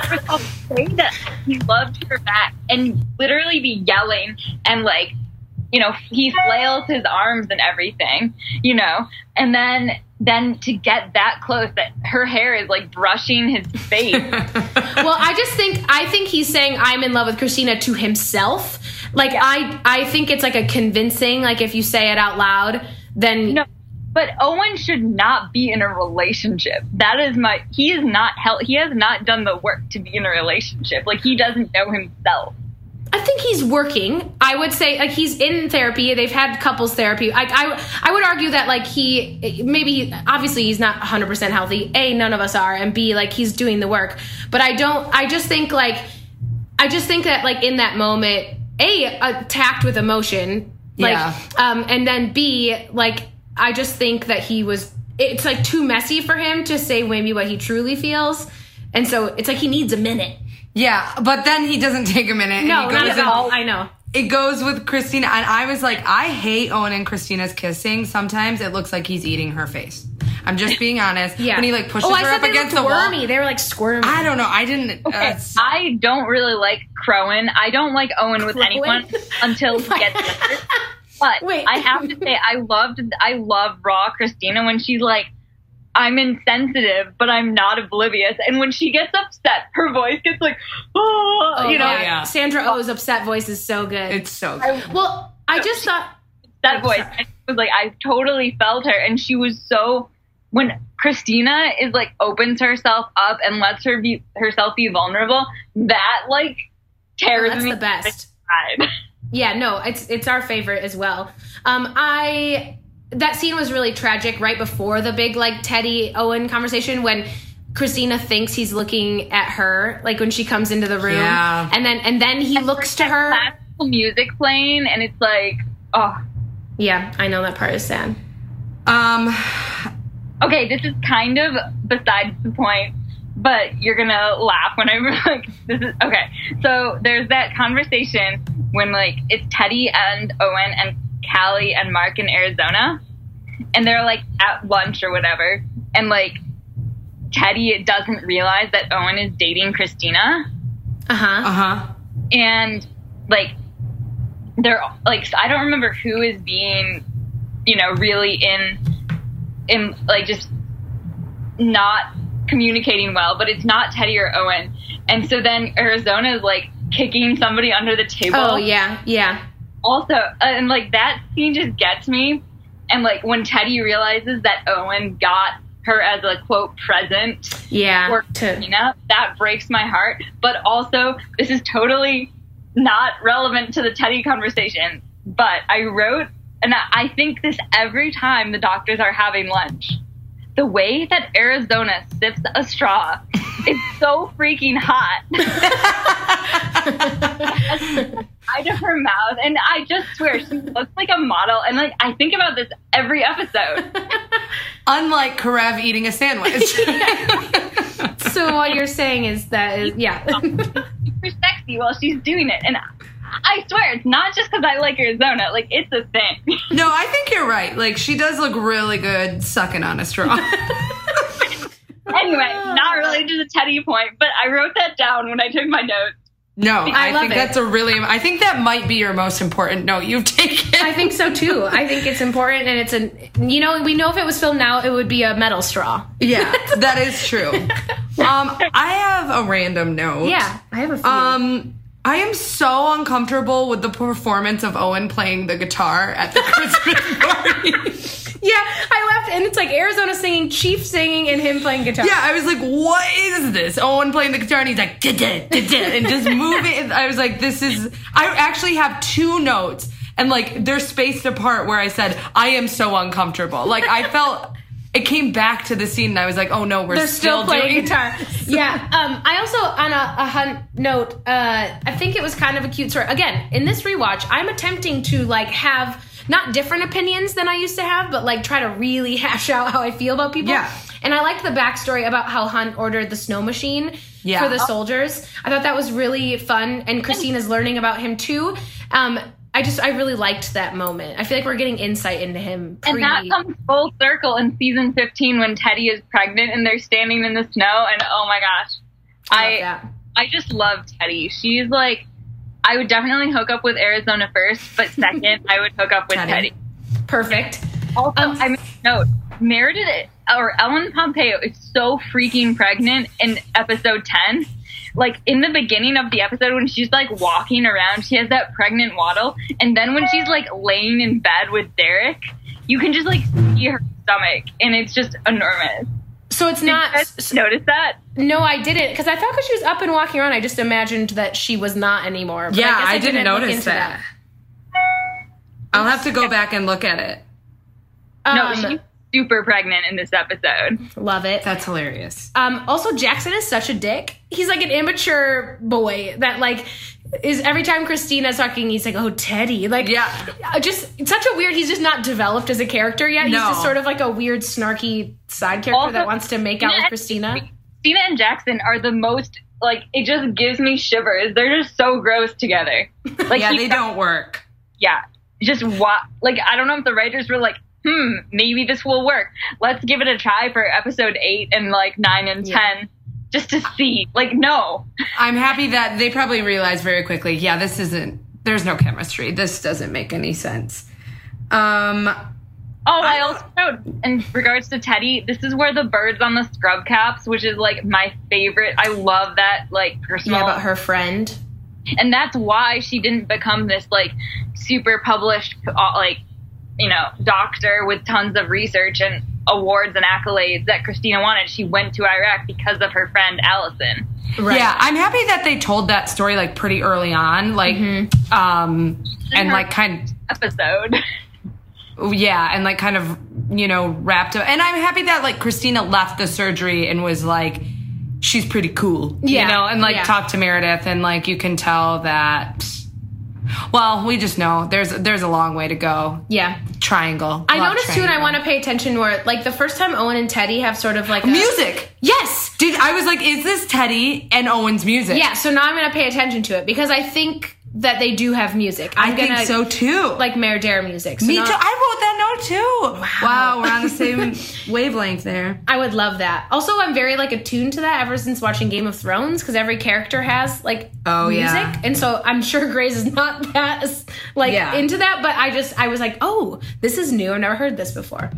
say that he loved her back and literally be yelling and like, you know, he flails his arms and everything, you know, and then to get that close that her hair is like brushing his face. Well, I think he's saying I'm in love with Christina to himself. Like, I think it's like a convincing, like if you say it out loud, then... No. But Owen should not be in a relationship. He has not done the work to be in a relationship. Like, he doesn't know himself. I think he's working. I would say, like, he's in therapy. They've had couples therapy. I would argue that, like, obviously he's not 100% healthy. A, none of us are. And B, like, he's doing the work. But I just think that, like, in that moment, A, attacked with emotion. Like, and then B, like, I just think that it's like too messy for him to say maybe what he truly feels. And so it's like he needs a minute. Yeah, but then he doesn't take a minute. No, not at all. I know. It goes with Christina. And I was like, I hate Owen and Christina's kissing. Sometimes it looks like he's eating her face. I'm just being honest. Yeah. When he like pushes her up against the wall. They were like squirmy. I don't know. I didn't. Okay. I don't really like Crowan. I don't like Owen with anyone until he gets hurt. But Wait. I have to say, I love raw Christina when she's like, I'm insensitive, but I'm not oblivious. And when she gets upset, her voice gets like, oh, you know. yeah. Sandra Oh's upset voice is so good. It's so good. Well, I just thought That voice, I was like, I totally felt her. And she was so, when Christina is like, opens herself up and lets herself be vulnerable, that like tears that's me. the best. Inside. Yeah, no, it's our favorite as well. That scene was really tragic right before the big like Teddy Owen conversation when Christina thinks he's looking at her, like when she comes into the room, and then he looks to her. Classical music playing, and it's like, oh. Yeah, I know that part is sad. Okay, this is kind of besides the point, but you're gonna laugh when I'm like, this is okay. So there's that conversation when like it's Teddy and Owen and Callie and Mark in Arizona, and they're like at lunch or whatever, and like Teddy doesn't realize that Owen is dating Christina. And like they're like, I don't remember who is being, you know, really in like just not communicating well, but it's not Teddy or Owen. And so then Arizona is like kicking somebody under the table. Oh yeah. Also, and like that scene just gets me. And like when Teddy realizes that Owen got her as a quote present for Christina, that breaks my heart. But also, this is totally not relevant to the Teddy conversation. But I wrote, and I think this every time the doctors are having lunch. The way that Arizona sips a straw is so freaking hot. Out of her mouth, and I just swear she looks like a model. And like I think about this every episode. Unlike Karev eating a sandwich. So what you're saying is super sexy while she's doing it, and I swear it's not just because I like Arizona. Like it's a thing. No, I think you're right. Like she does look really good sucking on a straw. Anyway, not related to the Teddy point, but I wrote that down when I took my notes. No, I think it. that's I think that might be your most important note you've taken. I think so too. I think it's important, and we know if it was filmed now, it would be a metal straw. Yeah, that is true. I have a random note. Yeah, I have a few. I am so uncomfortable with the performance of Owen playing the guitar at the Christmas party. Yeah, I laughed, and it's like Arizona singing, Chief singing, and him playing guitar. Yeah, I was like, what is this? Owen playing the guitar, and he's like, da-da, da-da, and just moving. I was like, I actually have two notes, and like, they're spaced apart where I said, I am so uncomfortable. Like, I felt... It came back to the scene, and I was like, "Oh no, they're still playing doing guitar." Yeah. I also, on a hunt note, I think it was kind of a cute story. Again, in this rewatch, I'm attempting to like have not different opinions than I used to have, but like try to really hash out how I feel about people. Yeah. And I liked the backstory about how Hunt ordered the snow machine for the soldiers. I thought that was really fun, and Christina's learning about him too. I really liked that moment. I feel like we're getting insight into him. And that comes full circle in season 15 when Teddy is pregnant and they're standing in the snow. And oh my gosh, I just love Teddy. She's like, I would definitely hook up with Arizona first, but second, I would hook up with Teddy. Perfect. Also, I made a note. Meredith or Ellen Pompeo is so freaking pregnant in episode 10. Like, in the beginning of the episode, when she's, like, walking around, she has that pregnant waddle. And then when she's, like, laying in bed with Derek, you can just, like, see her stomach. And it's just enormous. So it's not... Did you guys notice that? No, I didn't. Because I thought because she was up and walking around, I just imagined that she was not anymore. But yeah, I didn't notice that. I'll have to go back and look at it. No, she's super pregnant in this episode. Love it. That's hilarious. Also, Jackson is such a dick. He's like an immature boy that like is every time Christina's talking, he's like, "Oh, Teddy," like just such a weird. He's just not developed as a character yet. He's just sort of like a weird, snarky side character also, that wants to make out with Christina. Christina and Jackson are the most like. It just gives me shivers. They're just so gross together. Like they don't work. Yeah, just what? Like I don't know if the writers were like, maybe this will work. Let's give it a try for episode 8 and like 9 and 10 just to see. Like, no. I'm happy that they probably realized very quickly, there's no chemistry. This doesn't make any sense. I also wrote, in regards to Teddy, this is where the birds on the scrub caps, which is like my favorite. I love that, like, personal. Yeah, about her friend. And that's why she didn't become this, like, super published, like, you know, doctor with tons of research and awards and accolades that Christina wanted. She went to Iraq because of her friend Allison. Right. Yeah, I'm happy that they told that story, like, pretty early on, like, and like kind of episode. Yeah, and like kind of, you know, wrapped up. And I'm happy that like Christina left the surgery and was like, she's pretty cool, you know, and like talked to Meredith, and like you can tell that. Well, we just know there's a long way to go. Yeah. Triangle. I noticed too, and I want to pay attention more. Like the first time Owen and Teddy have sort of like music. Yes. Dude, I was like, is this Teddy and Owen's music? Yeah. So now I'm going to pay attention to it because I think that they do have music. I think so too. Like Meredith music. So Me too. I wrote that note too. Wow, we're on the same wavelength there. I would love that. Also, I'm very like attuned to that ever since watching Game of Thrones because every character has like music, and so I'm sure Grace is not that like into that. But I was like, oh, this is new. I've never heard this before.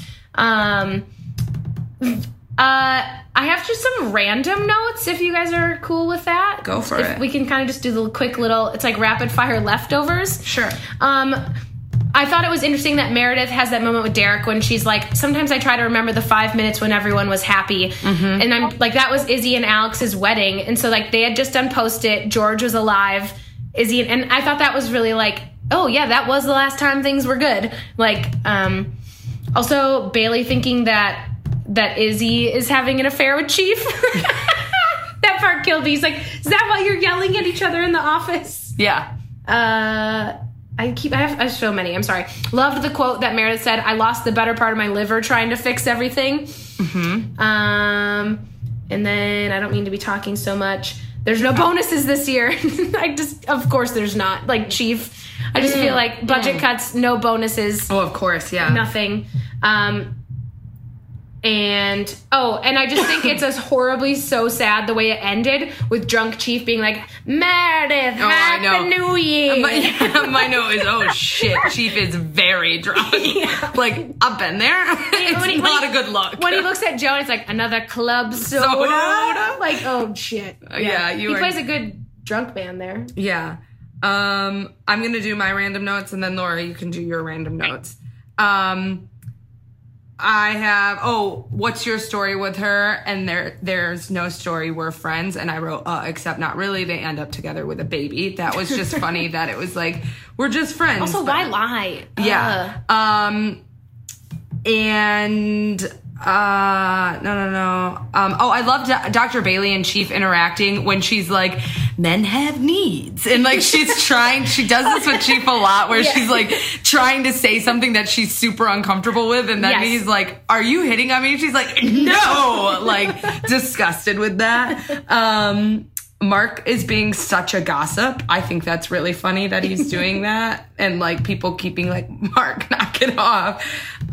I have just some random notes if you guys are cool with that. Go for it. We can kind of just do the quick little, it's like rapid fire leftovers. Sure. I thought it was interesting that Meredith has that moment with Derek when she's like, sometimes I try to remember the 5 minutes when everyone was happy. Mm-hmm. And I'm like, that was Izzy and Alex's wedding. And so like they had just done Post-it. George was alive. Izzy, and I thought that was really like, oh yeah, that was the last time things were good. Like, also Bailey thinking that Izzy is having an affair with Chief. That part killed me. He's like, is that why you're yelling at each other in the office? Yeah. I have so many. I'm sorry. Loved the quote that Meredith said, I lost the better part of my liver trying to fix everything. Mm-hmm. And then I don't mean to be talking so much. There's no bonuses this year. Of course there's not. Like Chief, I just feel like budget cuts, no bonuses. Oh, of course. Yeah. Nothing. And I just think it's as horribly so sad the way it ended with drunk Chief being like, Meredith, Happy New Year. My note is, oh shit, Chief is very drunk. Yeah. Like, I've been there. It's not a good look. When he looks at Joan, it's like, another club soda. Like, oh shit. Yeah, he plays a good drunk man there. Yeah. I'm going to do my random notes, and then Laura, you can do your random notes. I have, what's your story with her? And there's no story, we're friends. And I wrote, except not really. They end up together with a baby. That was just funny that it was like, we're just friends. Also, why lie? Yeah. No. I love Dr. Bailey and Chief interacting when she's like, men have needs. And like, she does this with Chief a lot where she's like trying to say something that she's super uncomfortable with. And then he's like, are you hitting on me? She's like, no, like disgusted with that. Mark is being such a gossip. I think that's really funny that he's doing that. And like people keeping like, Mark, knock it off.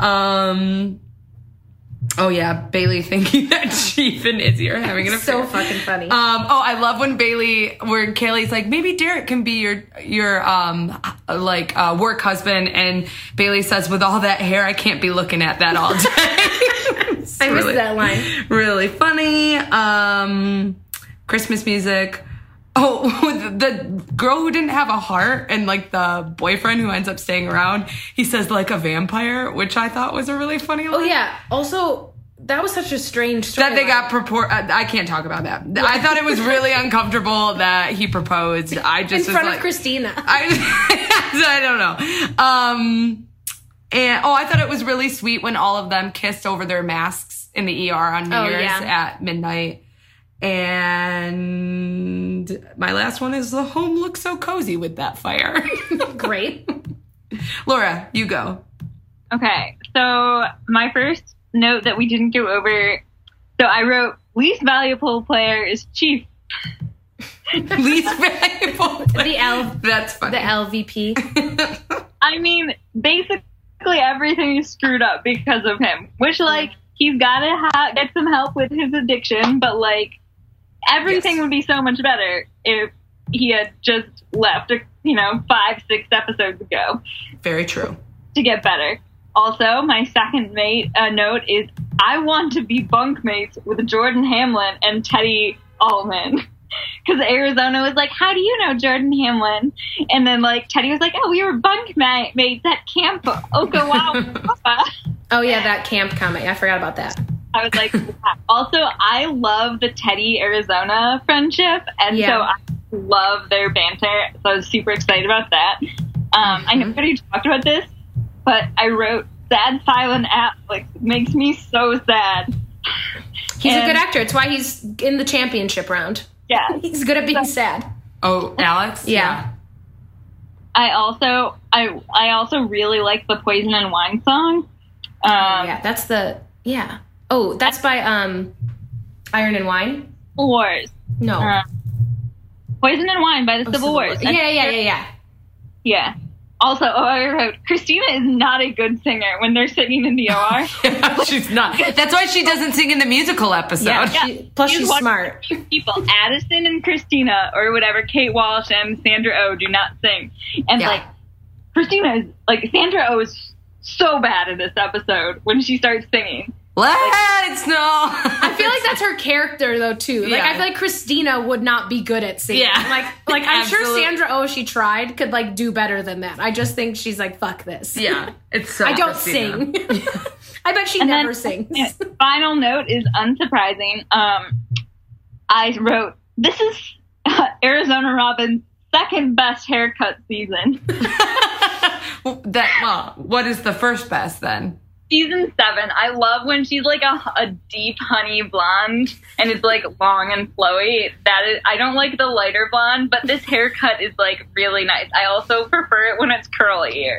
Oh yeah, Bailey thinking that Chief and Izzy are having an affair. So fucking funny. I love when where Kaylee's like, maybe Derek can be your work husband, and Bailey says, with all that hair, I can't be looking at that all day. I missed that line. Really funny. Christmas music. Oh, the girl who didn't have a heart and like the boyfriend who ends up staying around, he says like a vampire, which I thought was a really funny line. Oh yeah. Also, that was such a strange story. That they got I can't talk about that. I thought it was really uncomfortable that he proposed. I just in front of Christina. I don't know. And I thought it was really sweet when all of them kissed over their masks in the ER on New Year's at midnight. And my last one is the home looks so cozy with that fire. Great. Laura, you go. Okay, so my first note that we didn't go over, so I wrote, least valuable player is Chief. Least valuable player. That's funny. The LVP. I mean, basically everything is screwed up because of him, which, like, he's got to get some help with his addiction, but, like, everything would be so much better if he had just left, 5-6 episodes ago. Very true. to get better. Also, my second note is I want to be bunkmates with Jordan Hamlin and Teddy Allman. Because Arizona was like, how do you know Jordan Hamlin? And then, like, Teddy was like, oh, we were bunkmates at Camp Okawawa. Oh, yeah, that camp comment. I forgot about that. I was like, also, I love the Teddy-Arizona friendship. And so I love their banter. So I was super excited about that. I know everybody talked about this, but I wrote sad silent Alex makes me so sad. He's a good actor. It's why he's in the championship round. Yeah. He's good at being sad. Oh, Alex? Yeah. I also really like the Poison and Wine song. That's by Iron and Wine? Civil Wars. No. Poison and Wine by the Civil Wars. Yeah. Also, I wrote, Christina is not a good singer when they're singing in the OR. Yeah, she's not. That's why she doesn't sing in the musical episode. Yeah, plus she's smart. People, Addison and Christina, or whatever, Kate Walsh and Sandra Oh do not sing. And, Christina is, Sandra Oh is so bad in this episode when she starts singing. Let's know. I feel like that's her character, though, too. I feel like Christina would not be good at singing. Yeah. I'm sure Sandra Oh, she tried, could, do better than that. I just think she's like, fuck this. Yeah. It's so I don't Christina. sing. I bet she never sings. Final note is unsurprising. I wrote, this is Arizona Robin's second best haircut season. What is the first best, then? Season 7, I love when she's a deep honey blonde and it's long and flowy. I don't like the lighter blonde, but this haircut is really nice. I also prefer it when it's curly here.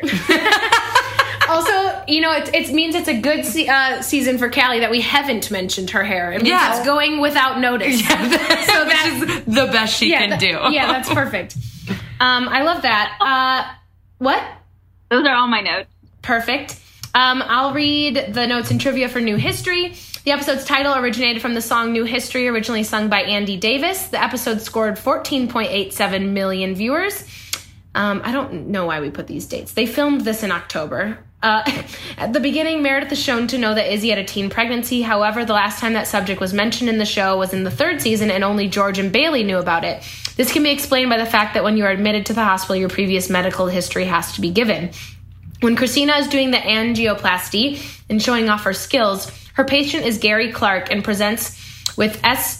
Also, it means it's a good season for Callie that we haven't mentioned her hair. It means it's going without notice. Yeah, which is the best she can do. Yeah, that's perfect. I love that. What? Those are all my notes. Perfect. I'll read the notes and trivia for New History. The episode's title originated from the song New History, originally sung by Andy Davis. The episode scored 14.87 million viewers. I don't know why we put these dates. They filmed this in October. At the beginning, Meredith is shown to know that Izzy had a teen pregnancy. However, the last time that subject was mentioned in the show was in the 3rd season, and only George and Bailey knew about it. This can be explained by the fact that when you are admitted to the hospital, your previous medical history has to be given. When Christina is doing the angioplasty and showing off her skills, her patient is Gary Clark and presents with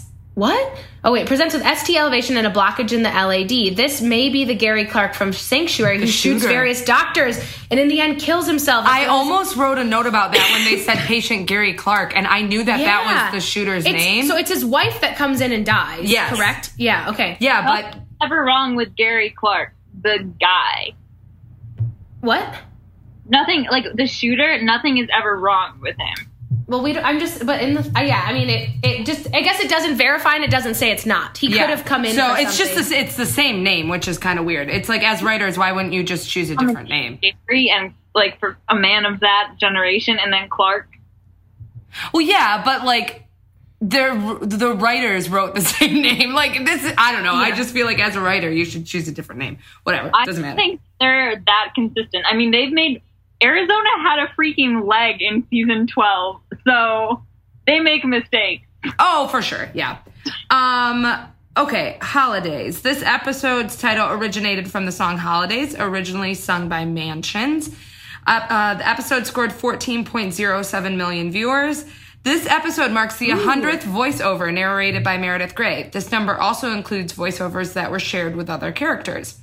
presents with ST elevation and a blockage in the LAD. This may be the Gary Clark from Sanctuary who shoots various doctors and in the end kills himself. I almost wrote a note about that when they said patient Gary Clark, and I knew that was the shooter's name. So it's his wife that comes in and dies, correct? Yeah, okay. Yeah, but... Never wrong with Gary Clark, the guy. What? Nothing, the shooter, nothing is ever wrong with him. Well, it just, I guess it doesn't verify and it doesn't say it's not. He could have come in. So it's just it's the same name, which is kind of weird. It's as writers, why wouldn't you just choose a different name? And for a man of that generation, and then Clark. Well, yeah, but the writers wrote the same name. This, I don't know. Yeah. I just feel as a writer, you should choose a different name. Whatever, doesn't matter. I think they're that consistent. I mean, Arizona had a freaking leg in season 12, so they make mistakes. Oh, for sure, yeah. Okay, Holidays. This episode's title originated from the song Holidays, originally sung by Mansions. The episode scored 14.07 million viewers. This episode marks the 100th voiceover narrated by Meredith Grey. This number also includes voiceovers that were shared with other characters.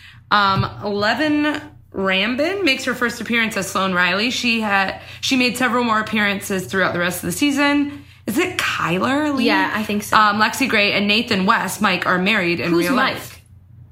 Levin Rambin makes her first appearance as Sloan Riley. She made several more appearances throughout the rest of the season. Is it Kyler Lee? Yeah, I think so. Lexi Gray and Nathan West, Mike, are married in real life. Who's Mike?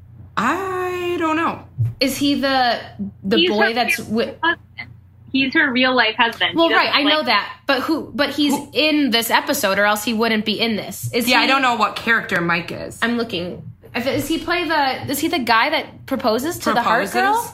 I don't know. Is he the boy that's with? He's her real life husband. Well, right, I know that, but he's in this episode, or else he wouldn't be in this. I don't know what character Mike is. I'm looking. Is he the guy that proposes to the heart girl?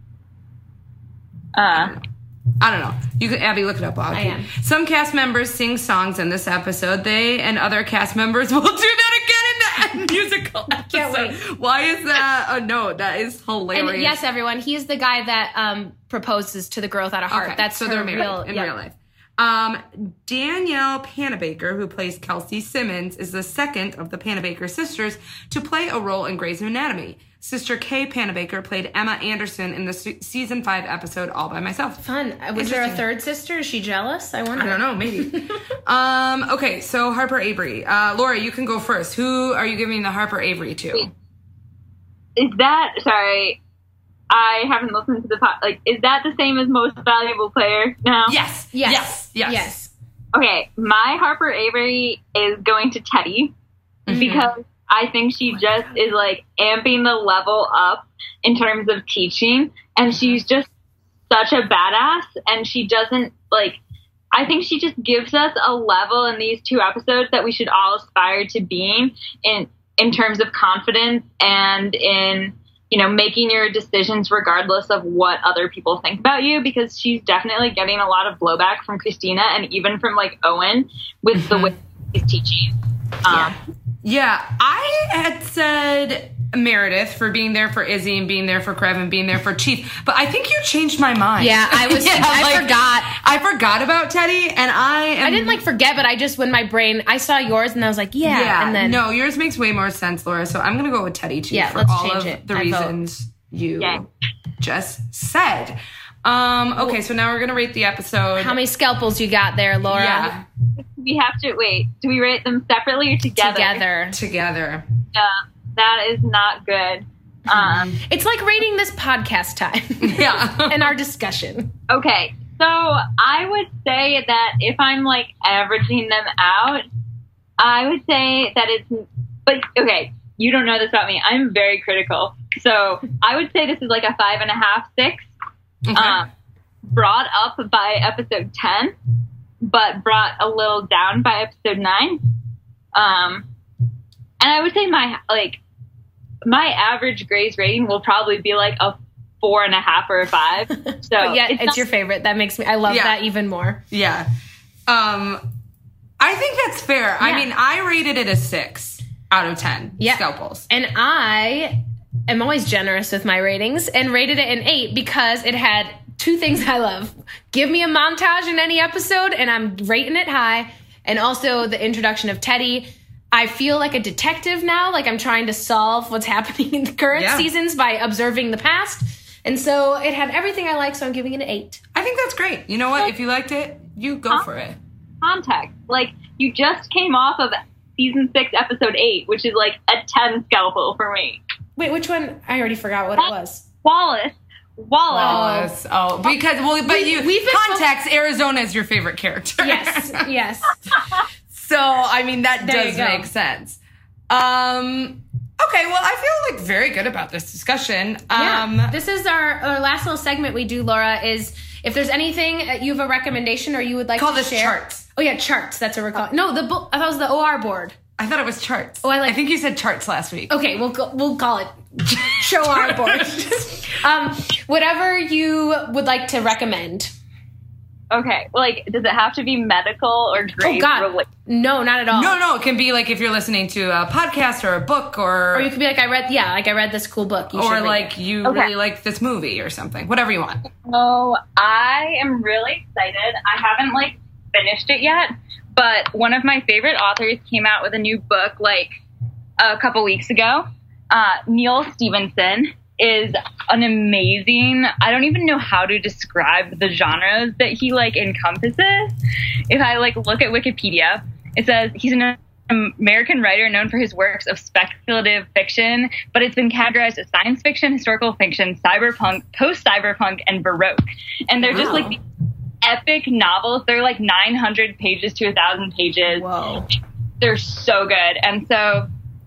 I don't know. You can, Abby, look it up. I am. Some cast members sing songs in this episode. They and other cast members will do that again in the musical episode. wait. Why is that a note? That is hilarious. And yes, everyone, he's the guy that proposes to the girl without a heart. Okay, That's so her they're married real, in yep. real life. Danielle Panabaker, who plays Kelsey Simmons, is the second of the Panabaker sisters to play a role in Grey's Anatomy. Sister Kay Panabaker played Emma Anderson in the season 5 episode All by Myself. Fun. Was there a third sister? Is she jealous? I wonder. I don't know, maybe. Okay, so Harper Avery. Laura, you can go first. Who are you giving the Harper Avery to? Is that, sorry, I haven't listened to the is that the same as Most Valuable Player now? Yes. Okay, my Harper Avery is going to Teddy because I think she just is like amping the level up in terms of teaching, and she's just such a badass, and she doesn't I think she just gives us a level in these 2 episodes that we should all aspire to being in terms of confidence and in, making your decisions regardless of what other people think about you, because she's definitely getting a lot of blowback from Christina and even from Owen with the way he's teaching. Yeah, I had said Meredith for being there for Izzy and being there for Krev and being there for Chief, but I think you changed my mind. Yeah, I was. I forgot about Teddy, and I didn't forget, but I just when my brain I saw yours and I was like, yeah, and then no, yours makes way more sense, Laura. So I'm gonna go with Teddy too for all of the reasons you just said. Okay, so now we're gonna rate the episode. How many scalpels you got there, Laura? Yeah. We have to wait. Do we rate them separately or together? Together. Yeah, that is not good. It's like rating this podcast time. Yeah. And our discussion. Okay, so I would say that if I'm averaging them out, I would say that it's. But okay, you don't know this about me. I'm very critical, so I would say this is a 5.5, 6. Okay. Brought up by episode 10. But brought a little down by episode 9. And I would say my average Grey's rating will probably be a 4.5 or a 5. So but yeah, it's your favorite. That makes me. I love that even more. Yeah. I think that's fair. Yeah. I mean, I rated it a 6 out of 10 scalpels, and I am always generous with my ratings and rated it an 8 because it had 2 things I love. Give me a montage in any episode, and I'm rating it high. And also the introduction of Teddy. I feel like a detective now. I'm trying to solve what's happening in the current seasons by observing the past. And so it had everything I like, so I'm giving it an 8. I think that's great. You know what? If you liked it, you go for it. Context. You just came off of season 6, episode 8, which is a 10 scalpel for me. Wait, which one? I already forgot what it was. Wallace. Oh, because we've context Arizona is your favorite character. Yes. So I mean that does make sense. Okay, well I feel very good about this discussion. This is our last little segment we do, Laura. Is if there's anything you have a recommendation or you would like to share. Call this charts. Oh yeah, charts. That's what we're calling. No, I thought it was the OR board. I thought it was charts. Oh, I think you said charts last week. Okay, we'll call it show our board. Whatever you would like to recommend. Okay, does it have to be medical or Grey's? Oh God, no, not at all. No, it can be if you're listening to a podcast or a book or you could be I read this cool book. You really like this movie or something. Whatever you want. Oh, I am really excited. I haven't finished it yet. But one of my favorite authors came out with a new book a couple weeks ago. Neil Stephenson is an amazing, I don't even know how to describe the genres that he encompasses. If I look at Wikipedia, it says he's an American writer known for his works of speculative fiction, but it's been categorized as science fiction, historical fiction, cyberpunk, post-cyberpunk, and Baroque. And they're just these epic novels. They're 900 pages to 1,000 pages. Whoa. They're so good. And so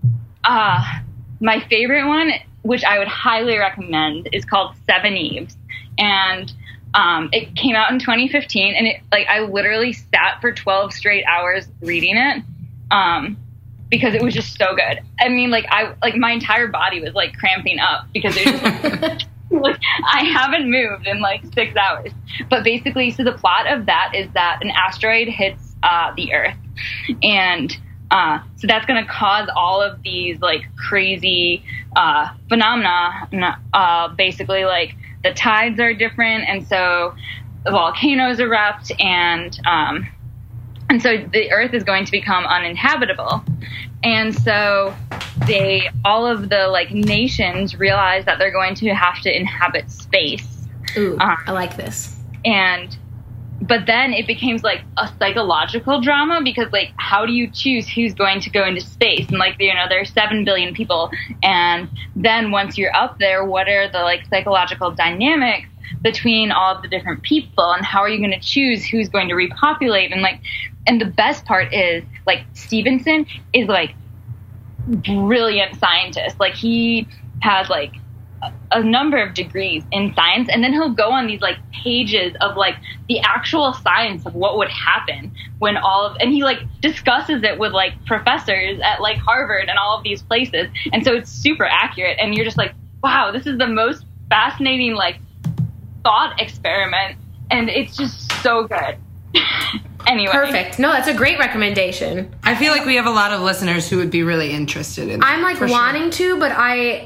my favorite one, which I would highly recommend, is called Seven Eves. And it came out in 2015, and it I literally sat for 12 straight hours reading it because it was just so good. I mean, my entire body was cramping up because it was I haven't moved in 6 hours. But basically, so the plot of that is that an asteroid hits the Earth, and So that's going to cause all of these like crazy phenomena. Basically, like the tides are different, and so the volcanoes erupt, and so the Earth is going to become uninhabitable. And so all of the like nations realize that they're going to have to inhabit space. Ooh, I like this. But then it becomes like a psychological drama, because like, how do you choose who's going to go into space? And like, there's 7 billion people. And then once you're up there, what are the like psychological dynamics between all of the different people, and how are you going to choose who's going to repopulate? And the best part is like Stevenson is like brilliant scientist. Like he has like a number of degrees in science, and then he'll go on these like pages of like the actual science of what would happen when and he like discusses it with like professors at like Harvard and all of these places. And so it's super accurate, and you're just like, wow, this is the most fascinating like thought experiment, and it's just so good. Anyway. Perfect. No, that's a great recommendation. I feel like we have a lot of listeners who would be really interested in I'm like wanting to, but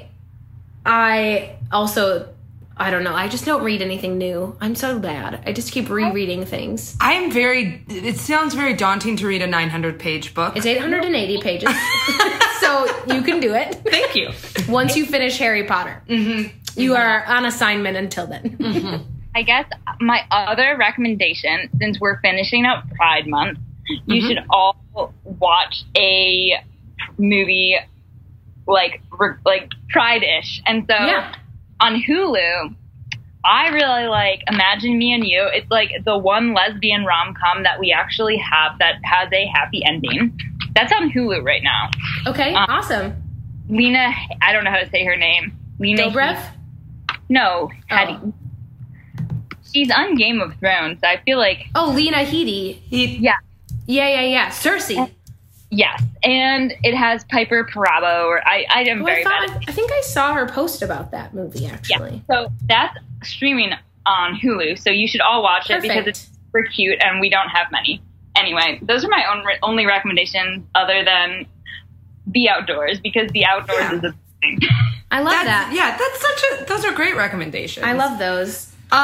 I also, I don't know. I just don't read anything new. I'm so bad. I just keep rereading things. It sounds very daunting to read a 900-page book. It's 880 pages. So you can do it. Thank you. Once you finish Harry Potter. Mm-hmm. You are on assignment until then. Mm-hmm. I guess my other recommendation, since we're finishing up Pride Month, you should all watch a movie like Pride-ish. And so on Hulu, I really like Imagine Me and You. It's like the one lesbian rom-com that we actually have that has a happy ending. That's on Hulu right now. Okay, awesome. Lena, I don't know how to say her name. Lena Dobrev? No, Hetty. Oh. She's on Game of Thrones, so I feel like... Oh, Lena Headey. Yeah. Yeah. Cersei. Yes, and it has Piper Perabo, or I am very bad at I think I saw her post about that movie, actually. Yeah, so that's streaming on Hulu, so you should all watch it because it's super cute, and we don't have many. Anyway, those are my only recommendations other than be outdoors, because the outdoors is a thing. I love that. Yeah, those are great recommendations. I love those.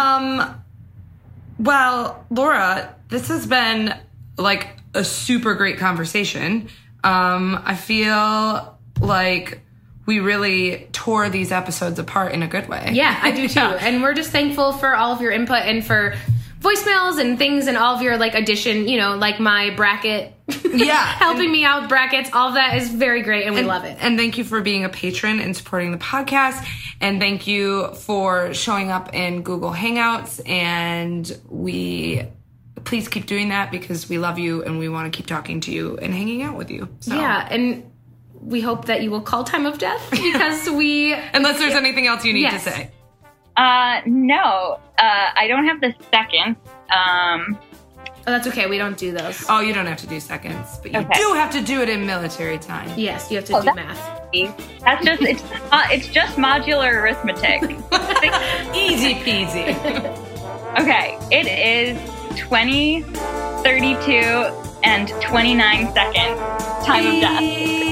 Well, Laura, this has been like a super great conversation. I feel like we really tore these episodes apart in a good way. Yeah, I do too. And we're just thankful for all of your input and for voicemails and things and all of your like addition, like my bracket. Yeah. Helping me out with brackets. All of that is very great, and we love it. And thank you for being a patron and supporting the podcast. And thank you for showing up in Google Hangouts. And please keep doing that, because we love you and we want to keep talking to you and hanging out with you. So. Yeah, and we hope that you will call Time of Death, because Unless there's anything else you need to say. No. I don't have the second. Oh, that's okay. We don't do those. Oh, you don't have to do seconds, but you do have to do it in military time. Yes, you have to do math. That's just it's just modular arithmetic. Easy peasy. Okay, it is 20, 32, and 29 seconds. Time of death.